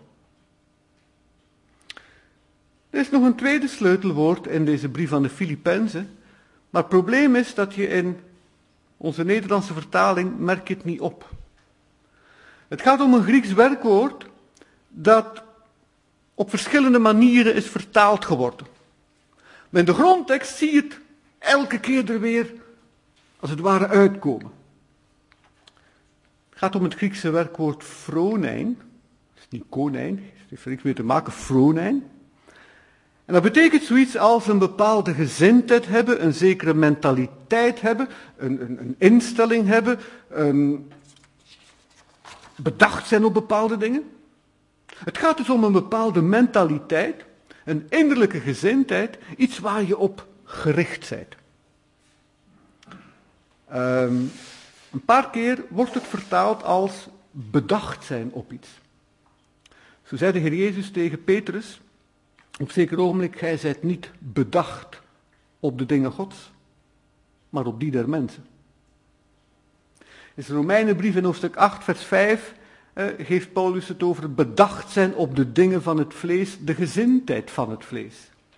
Er is nog een tweede sleutelwoord in deze brief aan de Filippenzen, maar het probleem is dat je in onze Nederlandse vertaling merk je het niet op. Het gaat om een Grieks werkwoord dat op verschillende manieren is vertaald geworden. Maar in de grondtekst zie je het elke keer er weer, als het ware, uitkomen. Het gaat om het Griekse werkwoord phronein. Dat is niet konijn, het heeft er niks mee te maken, phronein. En dat betekent zoiets als een bepaalde gezindheid hebben, een zekere mentaliteit hebben, een instelling hebben, bedacht zijn op bepaalde dingen. Het gaat dus om een bepaalde mentaliteit, een innerlijke gezindheid, iets waar je op gericht bent. Een paar keer wordt het vertaald als bedacht zijn op iets. Zo zei de Heer Jezus tegen Petrus, op zeker ogenblik, gij zijt niet bedacht op de dingen Gods, maar op die der mensen. In de Romeinenbrief in hoofdstuk 8, vers 5, geeft Paulus het over het bedacht zijn op de dingen van het vlees, de gezindheid van het vlees.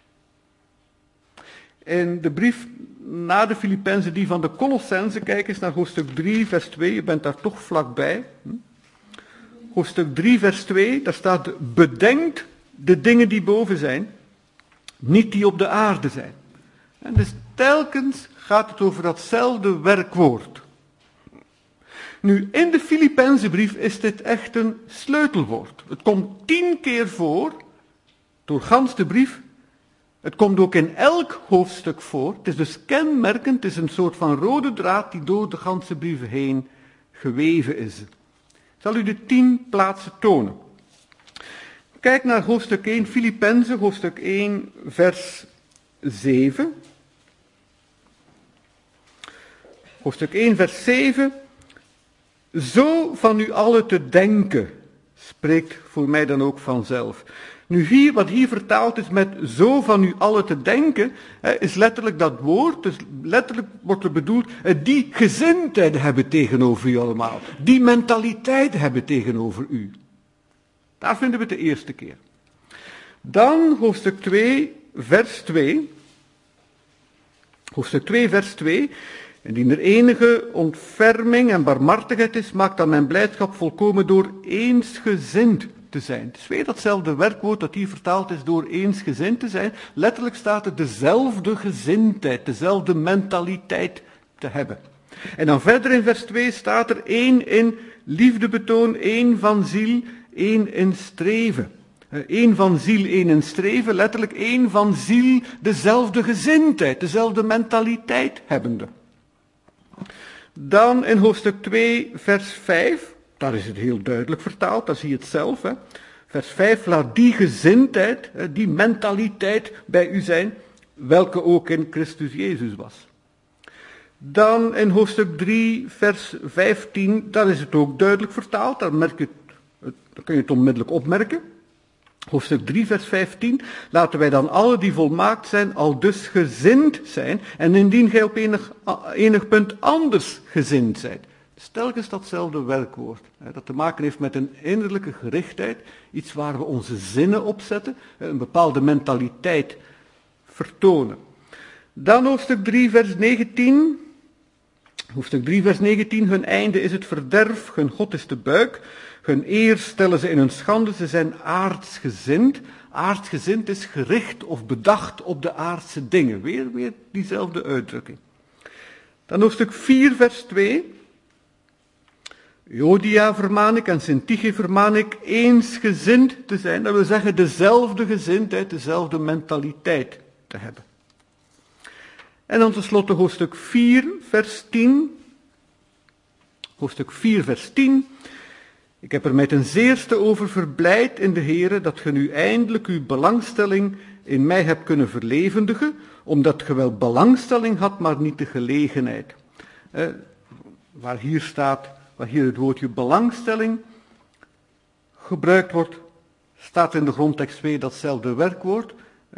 In de brief na de Filippenzen, die van de Colossenzen, kijk eens naar hoofdstuk 3, vers 2, je bent daar toch vlakbij. Hoofdstuk 3, vers 2, daar staat, bedenkt de dingen die boven zijn, niet die op de aarde zijn. En dus telkens gaat het over datzelfde werkwoord. Nu, in de Filippenzenbrief is dit echt een sleutelwoord. Het komt 10 keer voor, door gans de brief. Het komt ook in elk hoofdstuk voor. Het is dus kenmerkend, het is een soort van rode draad die door de ganse brieven heen geweven is. Ik zal u de 10 plaatsen tonen. Kijk naar hoofdstuk 1, Filippenzen, hoofdstuk 1, vers 7. Hoofdstuk 1, vers 7. Zo van u allen te denken, spreekt voor mij dan ook vanzelf. Nu hier, wat hier vertaald is met zo van u allen te denken, is letterlijk dat woord, dus letterlijk wordt er bedoeld, die gezindheid hebben tegenover u allemaal. Die mentaliteit hebben tegenover u. Daar vinden we het de eerste keer. Dan hoofdstuk 2, vers 2. Hoofdstuk 2, vers 2. Indien er enige ontferming en barmhartigheid is, maakt dan mijn blijdschap volkomen door eensgezind te zijn. Het is weer datzelfde werkwoord dat hier vertaald is door eensgezind te zijn. Letterlijk staat er dezelfde gezindheid, dezelfde mentaliteit te hebben. En dan verder in vers 2 staat er 1 in liefdebetoon, 1 van ziel, 1 in streven. 1 van ziel, 1 in streven, letterlijk 1 van ziel, dezelfde gezindheid, dezelfde mentaliteit hebbende. Dan in hoofdstuk 2, vers 5, daar is het heel duidelijk vertaald, daar zie je het zelf. Hè. Vers 5, laat die gezindheid, die mentaliteit bij u zijn, welke ook in Christus Jezus was. Dan in hoofdstuk 3, vers 15, daar is het ook duidelijk vertaald, daar kun je het onmiddellijk opmerken. Hoofdstuk 3, vers 15, laten wij dan alle die volmaakt zijn, al dus gezind zijn, en indien gij op enig punt anders gezind zijt. Dus telkens datzelfde werkwoord, dat te maken heeft met een innerlijke gerichtheid, iets waar we onze zinnen op zetten, een bepaalde mentaliteit vertonen. Dan hoofdstuk 3, vers 19. Hoofdstuk 3, vers 19, hun einde is het verderf, hun God is de buik. Hun eer stellen ze in hun schande, ze zijn aardsgezind. Aardsgezind is gericht of bedacht op de aardse dingen. Weer diezelfde uitdrukking. Dan hoofdstuk 4, vers 2. Jodia vermaan ik en Syntyche vermaan ik eensgezind te zijn. Dat wil zeggen dezelfde gezindheid, dezelfde mentaliteit te hebben. En dan tenslotte hoofdstuk 4, vers 10. Hoofdstuk 4, vers 10. Ik heb er mij ten zeerste over verblijd in de Heere, dat ge nu eindelijk uw belangstelling in mij hebt kunnen verlevendigen, omdat ge wel belangstelling had, maar niet de gelegenheid. Waar hier het woordje belangstelling gebruikt wordt, staat in de grondtekst weer datzelfde werkwoord.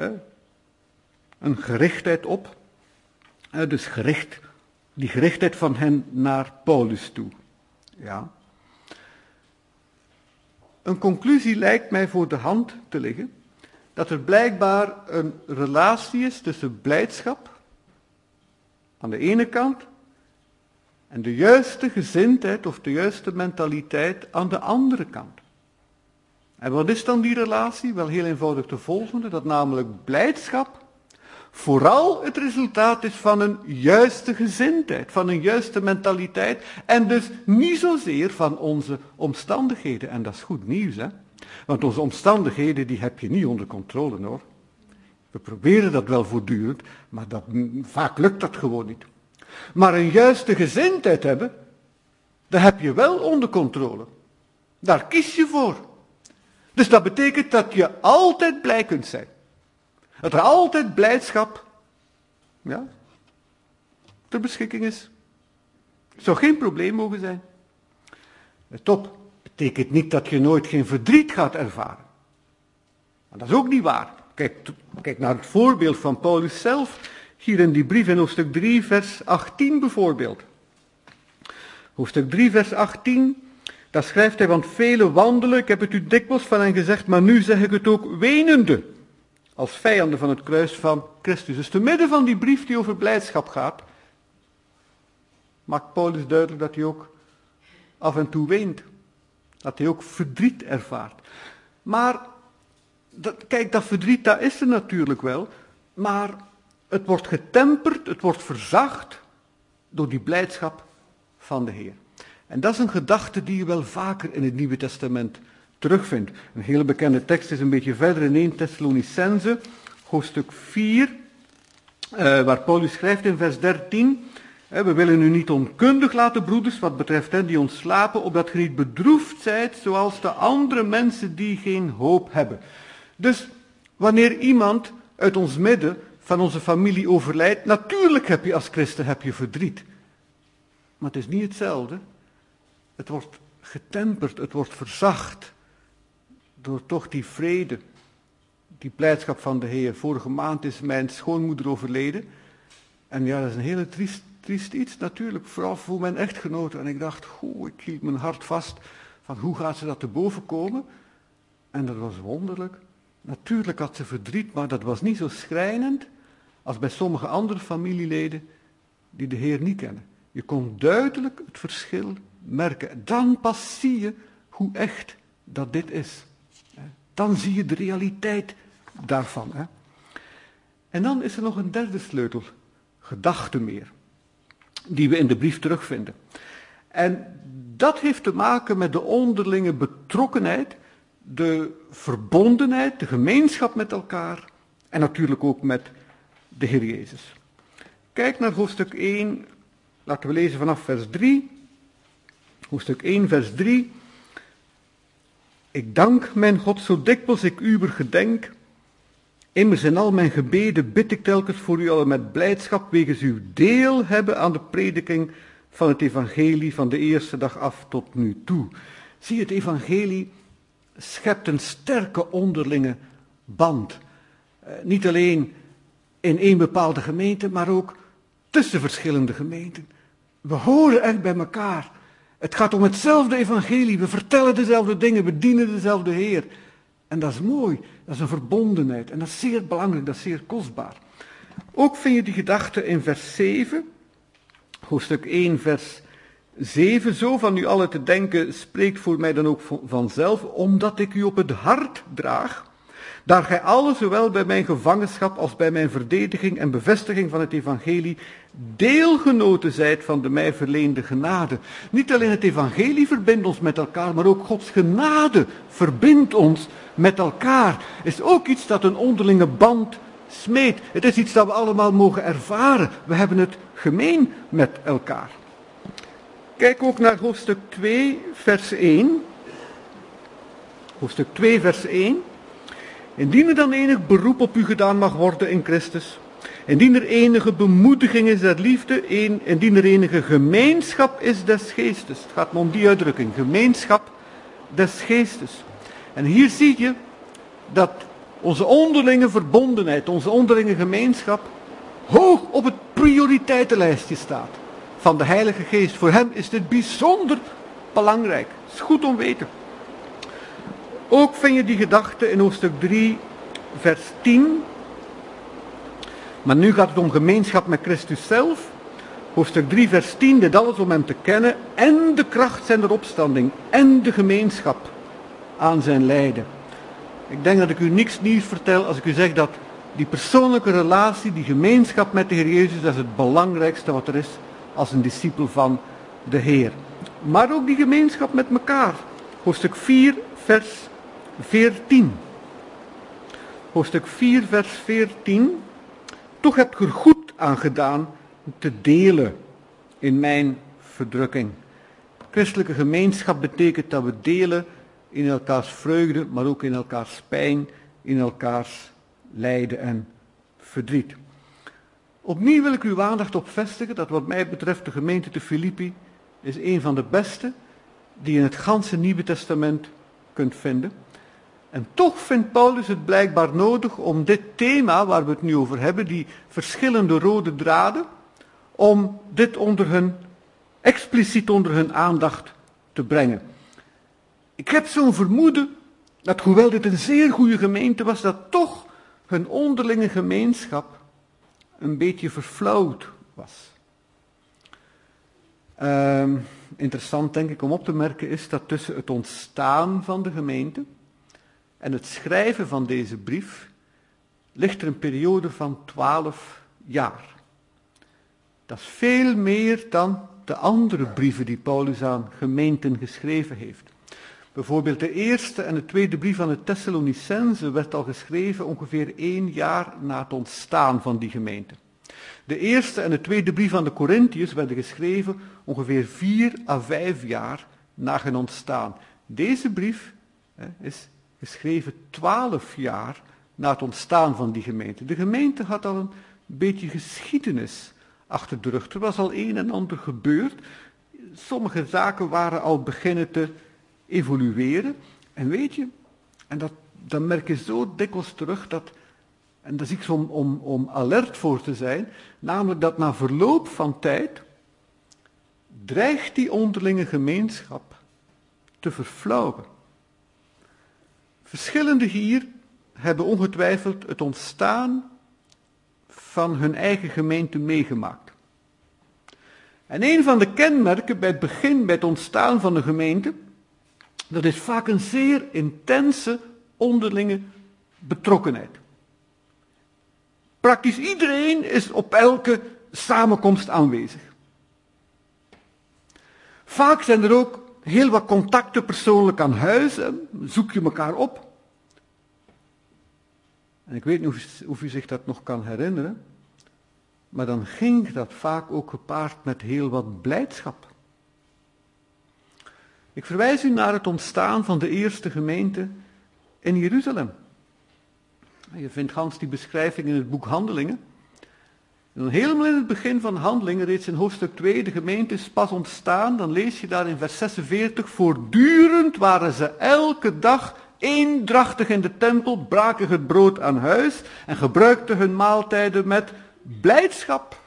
Een gerichtheid op. Dus die gerichtheid van hen naar Paulus toe. Ja. Een conclusie lijkt mij voor de hand te liggen, dat er blijkbaar een relatie is tussen blijdschap aan de ene kant en de juiste gezindheid of de juiste mentaliteit aan de andere kant. En wat is dan die relatie? Wel heel eenvoudig de volgende, dat namelijk blijdschap vooral het resultaat is van een juiste gezindheid, van een juiste mentaliteit en dus niet zozeer van onze omstandigheden. En dat is goed nieuws, hè? Want onze omstandigheden die heb je niet onder controle, hoor. We proberen dat wel voortdurend, maar vaak lukt dat gewoon niet. Maar een juiste gezindheid hebben, dat heb je wel onder controle. Daar kies je voor. Dus dat betekent dat je altijd blij kunt zijn. Dat er altijd blijdschap ter beschikking is. Het zou geen probleem mogen zijn. Let op, betekent niet dat je nooit geen verdriet gaat ervaren. Maar dat is ook niet waar. Kijk naar het voorbeeld van Paulus zelf. Hier in die brief in hoofdstuk 3, vers 18 bijvoorbeeld. Hoofdstuk 3, vers 18. Daar schrijft hij, want velen wandelen, ik heb het u dikwijls van hen gezegd, maar nu zeg ik het ook wenende. Als vijanden van het kruis van Christus. Dus te midden van die brief die over blijdschap gaat, maakt Paulus duidelijk dat hij ook af en toe weent. Dat hij ook verdriet ervaart. Maar, kijk, dat verdriet, dat is er natuurlijk wel. Maar het wordt getemperd, het wordt verzacht door die blijdschap van de Heer. En dat is een gedachte die je wel vaker in het Nieuwe Testament terugvindt. Een hele bekende tekst is een beetje verder in 1 Thessalonicense, hoofdstuk 4, waar Paulus schrijft in vers 13... We willen u niet onkundig laten, broeders, wat betreft hen die ontslapen, opdat je niet bedroefd zijt, zoals de andere mensen die geen hoop hebben. Dus, wanneer iemand uit ons midden, van onze familie overlijdt, natuurlijk heb je als christen verdriet. Maar het is niet hetzelfde. Het wordt getemperd, het wordt verzacht, door toch die vrede, die blijdschap van de Heer. Vorige maand is mijn schoonmoeder overleden. En ja, dat is een hele triest iets natuurlijk, vooral voor mijn echtgenote. En ik dacht, ik hield mijn hart vast van hoe gaat ze dat te boven komen? En dat was wonderlijk. Natuurlijk had ze verdriet, maar dat was niet zo schrijnend als bij sommige andere familieleden die de Heer niet kennen. Je kon duidelijk het verschil merken. Dan pas zie je hoe echt dat dit is. Dan zie je de realiteit daarvan. En dan is er nog een derde sleutel, gedachte meer, die we in de brief terugvinden. En dat heeft te maken met de onderlinge betrokkenheid, de verbondenheid, de gemeenschap met elkaar en natuurlijk ook met de Heer Jezus. Kijk naar hoofdstuk 1, laten we lezen vanaf vers 3. Hoofdstuk 1, vers 3. Ik dank mijn God zo dikwijls ik uwer gedenk. Immers in al mijn gebeden bid ik telkens voor u allen met blijdschap, wegens uw deel hebben aan de prediking van het evangelie van de eerste dag af tot nu toe. Zie, het evangelie schept een sterke onderlinge band. Niet alleen in één bepaalde gemeente, maar ook tussen verschillende gemeenten. We horen echt bij elkaar. Het gaat om hetzelfde evangelie, we vertellen dezelfde dingen, we dienen dezelfde Heer. En dat is mooi, dat is een verbondenheid en dat is zeer belangrijk, dat is zeer kostbaar. Ook vind je die gedachte in vers 7, hoofdstuk 1 vers 7, zo van u allen te denken spreekt voor mij dan ook vanzelf, omdat ik u op het hart draag, daar gij allen, zowel bij mijn gevangenschap als bij mijn verdediging en bevestiging van het evangelie, deelgenoten zijt van de mij verleende genade. Niet alleen het evangelie verbindt ons met elkaar, maar ook Gods genade verbindt ons met elkaar. Is ook iets dat een onderlinge band smeedt. Het is iets dat we allemaal mogen ervaren. We hebben het gemeen met elkaar. Kijk ook naar hoofdstuk 2, vers 1. Hoofdstuk 2, vers 1. Indien er dan enig beroep op u gedaan mag worden in Christus, indien er enige bemoediging is der liefde, indien er enige gemeenschap is des geestes. Het gaat me om die uitdrukking, gemeenschap des geestes. En hier zie je dat onze onderlinge verbondenheid, onze onderlinge gemeenschap, hoog op het prioriteitenlijstje staat van de Heilige Geest. Voor hem is dit bijzonder belangrijk. Het is goed om weten. Ook vind je die gedachte in hoofdstuk 3, vers 10. Maar nu gaat het om gemeenschap met Christus zelf. Hoofdstuk 3, vers 10. Dit alles om hem te kennen en de kracht zijn opstanding en de gemeenschap aan zijn lijden. Ik denk dat ik u niks nieuws vertel als ik u zeg dat die persoonlijke relatie, die gemeenschap met de Heer Jezus, dat is het belangrijkste wat er is als een discipel van de Heer. Maar ook die gemeenschap met elkaar. Hoofdstuk 4, vers 14. Hoofdstuk 4, vers 14. Toch hebt u er goed aan gedaan te delen in mijn verdrukking. Christelijke gemeenschap betekent dat we delen in elkaars vreugde, maar ook in elkaars pijn, in elkaars lijden en verdriet. Opnieuw wil ik uw aandacht op vestigen dat wat mij betreft de gemeente te Filippi is een van de beste die je in het ganse Nieuwe Testament kunt vinden. En toch vindt Paulus het blijkbaar nodig om dit thema waar we het nu over hebben, die verschillende rode draden, om dit expliciet onder hun aandacht te brengen. Ik heb zo'n vermoeden dat hoewel dit een zeer goede gemeente was, dat toch hun onderlinge gemeenschap een beetje verflauwd was. Interessant denk ik om op te merken is dat tussen het ontstaan van de gemeente en het schrijven van deze brief ligt er een periode van 12 jaar. Dat is veel meer dan de andere brieven die Paulus aan gemeenten geschreven heeft. Bijvoorbeeld de eerste en de tweede brief aan de Thessalonicenzen werd al geschreven ongeveer 1 jaar na het ontstaan van die gemeente. De eerste en de tweede brief aan de Korintiërs werden geschreven ongeveer 4 à 5 jaar na hun ontstaan. Deze brief is geschreven 12 jaar na het ontstaan van die gemeente. De gemeente had al een beetje geschiedenis achter de rug. Er was al een en ander gebeurd. Sommige zaken waren al beginnen te evolueren. En weet je, en dat merk je zo dikwijls terug, en dat is iets om alert voor te zijn, namelijk dat na verloop van tijd dreigt die onderlinge gemeenschap te verflauwen. Verschillenden hier hebben ongetwijfeld het ontstaan van hun eigen gemeente meegemaakt. En een van de kenmerken bij het begin, bij het ontstaan van de gemeente, dat is vaak een zeer intense onderlinge betrokkenheid. Praktisch iedereen is op elke samenkomst aanwezig. Vaak zijn er ook heel wat contacten persoonlijk aan huis, zoek je elkaar op. En ik weet niet of u zich dat nog kan herinneren, maar dan ging dat vaak ook gepaard met heel wat blijdschap. Ik verwijs u naar het ontstaan van de eerste gemeente in Jeruzalem. Je vindt gans die beschrijving in het boek Handelingen. En dan helemaal in het begin van Handelingen, reeds in hoofdstuk 2, de gemeente is pas ontstaan, dan lees je daar in vers 46, voortdurend waren ze elke dag eendrachtig in de tempel, braken het brood aan huis en gebruikten hun maaltijden met blijdschap.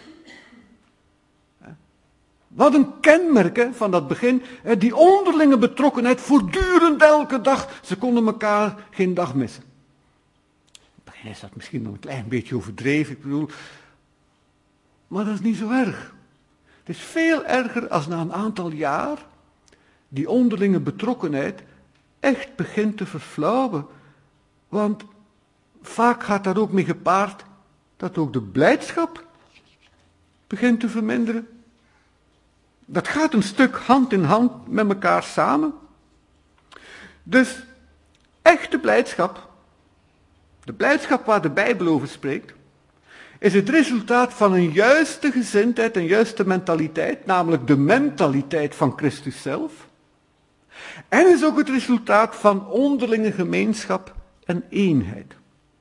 Wat een kenmerk van dat begin, die onderlinge betrokkenheid, voortdurend elke dag, ze konden elkaar geen dag missen. In het begin is dat misschien nog een klein beetje overdreven, ik bedoel, maar dat is niet zo erg. Het is veel erger als na een aantal jaar die onderlinge betrokkenheid echt begint te verflauwen. Want vaak gaat daar ook mee gepaard dat ook de blijdschap begint te verminderen. Dat gaat een stuk hand in hand met elkaar samen. Dus echte blijdschap, de blijdschap waar de Bijbel over spreekt, is het resultaat van een juiste gezindheid, een juiste mentaliteit, namelijk de mentaliteit van Christus zelf. En is ook het resultaat van onderlinge gemeenschap en eenheid.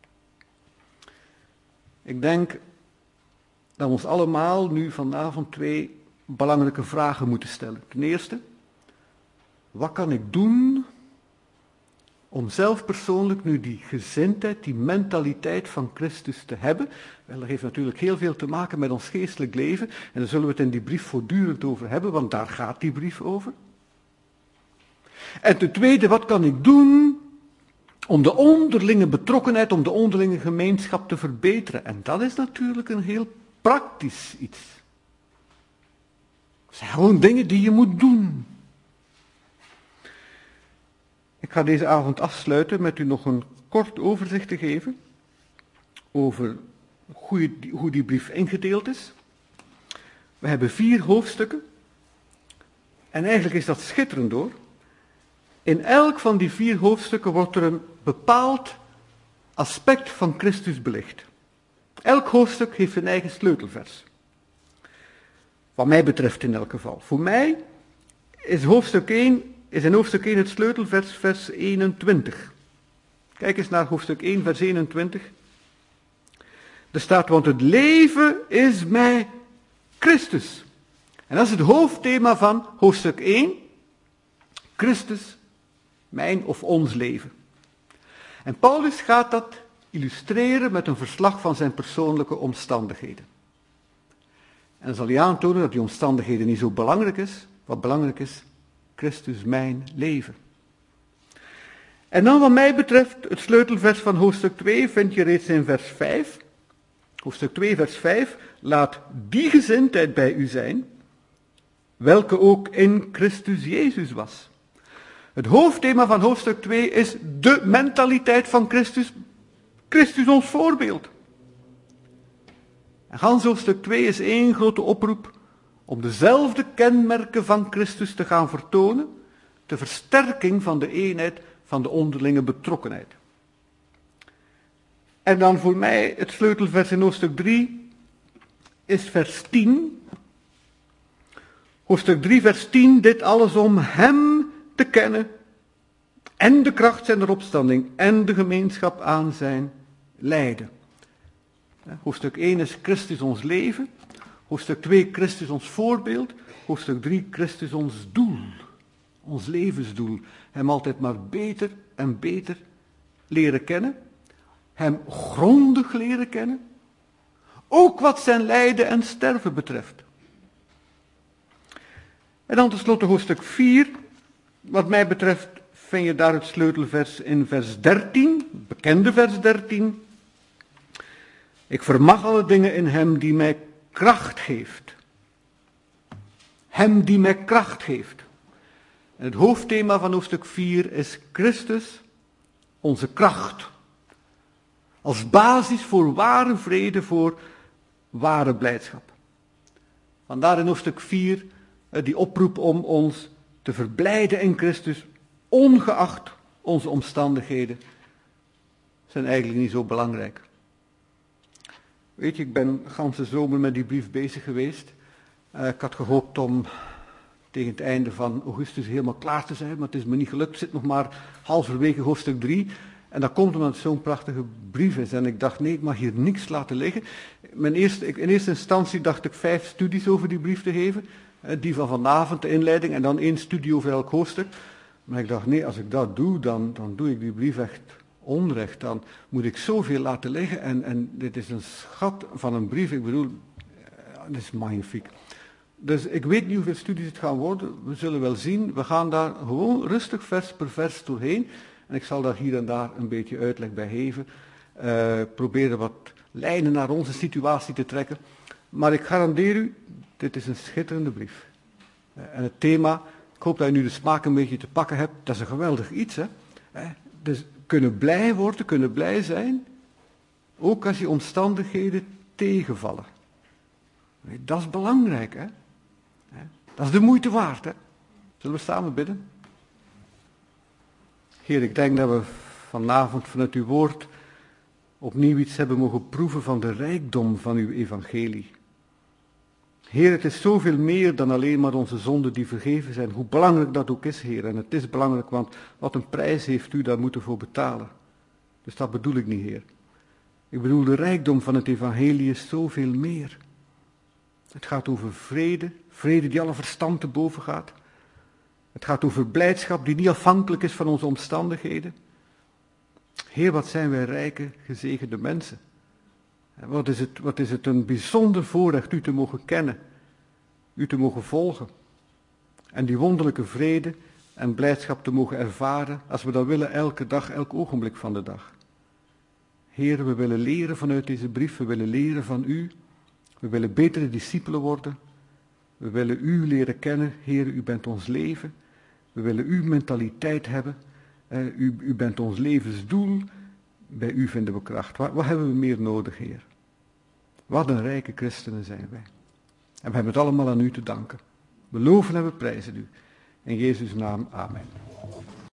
Ik denk dat we ons allemaal nu vanavond 2 belangrijke vragen moeten stellen. Ten eerste, wat kan ik doen om zelf persoonlijk nu die gezindheid, die mentaliteit van Christus te hebben? Wel, dat heeft natuurlijk heel veel te maken met ons geestelijk leven. En daar zullen we het in die brief voortdurend over hebben, want daar gaat die brief over. En ten tweede, wat kan ik doen om de onderlinge betrokkenheid, om de onderlinge gemeenschap te verbeteren? En dat is natuurlijk een heel praktisch iets. Het zijn gewoon dingen die je moet doen. Ik ga deze avond afsluiten met u nog een kort overzicht te geven over hoe die brief ingedeeld is. We hebben 4 hoofdstukken. En eigenlijk is dat schitterend hoor. In elk van die 4 hoofdstukken wordt er een bepaald aspect van Christus belicht. Elk hoofdstuk heeft een eigen sleutelvers. Wat mij betreft in elk geval. Voor mij is in hoofdstuk 1 het sleutelvers vers 21. Kijk eens naar hoofdstuk 1 vers 21. Er staat, want het leven is mij Christus. En dat is het hoofdthema van hoofdstuk 1. Christus, mijn of ons leven. En Paulus gaat dat illustreren met een verslag van zijn persoonlijke omstandigheden. En dan zal hij aantonen dat die omstandigheden niet zo belangrijk is. Wat belangrijk is, Christus, mijn leven. En dan wat mij betreft, het sleutelvers van hoofdstuk 2 vind je reeds in vers 5. Hoofdstuk 2 vers 5, laat die gezindheid bij u zijn, welke ook in Christus Jezus was. Het hoofdthema van hoofdstuk 2 is de mentaliteit van Christus. Christus ons voorbeeld. En gans hoofdstuk 2 is één grote oproep om dezelfde kenmerken van Christus te gaan vertonen, ter versterking van de eenheid van de onderlinge betrokkenheid. En dan voor mij het sleutelvers in hoofdstuk 3 is vers 10. Hoofdstuk 3, vers 10, dit alles om hem te kennen en de kracht zijn opstanding en de gemeenschap aan zijn lijden. Hoofdstuk 1 is Christus ons leven, hoofdstuk 2 Christus ons voorbeeld, hoofdstuk 3 Christus ons doel, ons levensdoel. Hem altijd maar beter en beter leren kennen, hem grondig leren kennen, ook wat zijn lijden en sterven betreft. En dan tenslotte hoofdstuk 4, wat mij betreft vind je daar het sleutelvers in vers 13, bekende vers 13. Ik vermag alle dingen in hem die mij kracht geeft. Hem die mij kracht geeft. En het hoofdthema van hoofdstuk 4 is Christus, onze kracht. Als basis voor ware vrede, voor ware blijdschap. Vandaar in hoofdstuk 4 die oproep om ons te verblijden in Christus, ongeacht onze omstandigheden, zijn eigenlijk niet zo belangrijk. Weet je, ik ben de ganse zomer met die brief bezig geweest. Ik had gehoopt om tegen het einde van augustus helemaal klaar te zijn, maar het is me niet gelukt. Ik zit nog maar halverwege hoofdstuk 3. En dat komt omdat het zo'n prachtige brief is. En ik dacht, nee, ik mag hier niks laten liggen. In eerste instantie dacht ik 5 studies over die brief te geven. Die van vanavond, de inleiding, en dan 1 studie over elk hoofdstuk. Maar ik dacht, nee, als ik dat doe, dan doe ik die brief echt onrecht. Dan moet ik zoveel laten liggen. En dit is een schat van een brief. Ik bedoel, dit is magnifiek. Dus ik weet niet hoeveel studies het gaan worden. We zullen wel zien. We gaan daar gewoon rustig vers per vers doorheen. En ik zal daar hier en daar een beetje uitleg bij geven. Proberen wat lijnen naar onze situatie te trekken. Maar ik garandeer u, dit is een schitterende brief. En het thema, ik hoop dat je nu de smaak een beetje te pakken hebt. Dat is een geweldig iets, hè. Dus kunnen blij worden, kunnen blij zijn. Ook als je omstandigheden tegenvallen. Dat is belangrijk, hè. Dat is de moeite waard, hè. Zullen we samen bidden? Heer, ik denk dat we vanavond vanuit uw woord opnieuw iets hebben mogen proeven van de rijkdom van uw evangelie. Heer, het is zoveel meer dan alleen maar onze zonden die vergeven zijn. Hoe belangrijk dat ook is, Heer. En het is belangrijk, want wat een prijs heeft u daar moeten voor betalen. Dus dat bedoel ik niet, Heer. Ik bedoel, de rijkdom van het evangelie is zoveel meer. Het gaat over vrede, vrede die alle verstand te boven gaat. Het gaat over blijdschap die niet afhankelijk is van onze omstandigheden. Heer, wat zijn wij rijke, gezegende mensen. Wat is het een bijzonder voorrecht u te mogen kennen, u te mogen volgen. En die wonderlijke vrede en blijdschap te mogen ervaren, als we dat willen, elke dag, elk ogenblik van de dag. Heer, we willen leren vanuit deze brief, we willen leren van u. We willen betere discipelen worden. We willen u leren kennen. Heer, u bent ons leven. We willen uw mentaliteit hebben. U bent ons levensdoel. Bij u vinden we kracht. Wat hebben we meer nodig, Heer? Wat een rijke christenen zijn wij. En we hebben het allemaal aan u te danken. We loven en we prijzen u. In Jezus' naam, amen.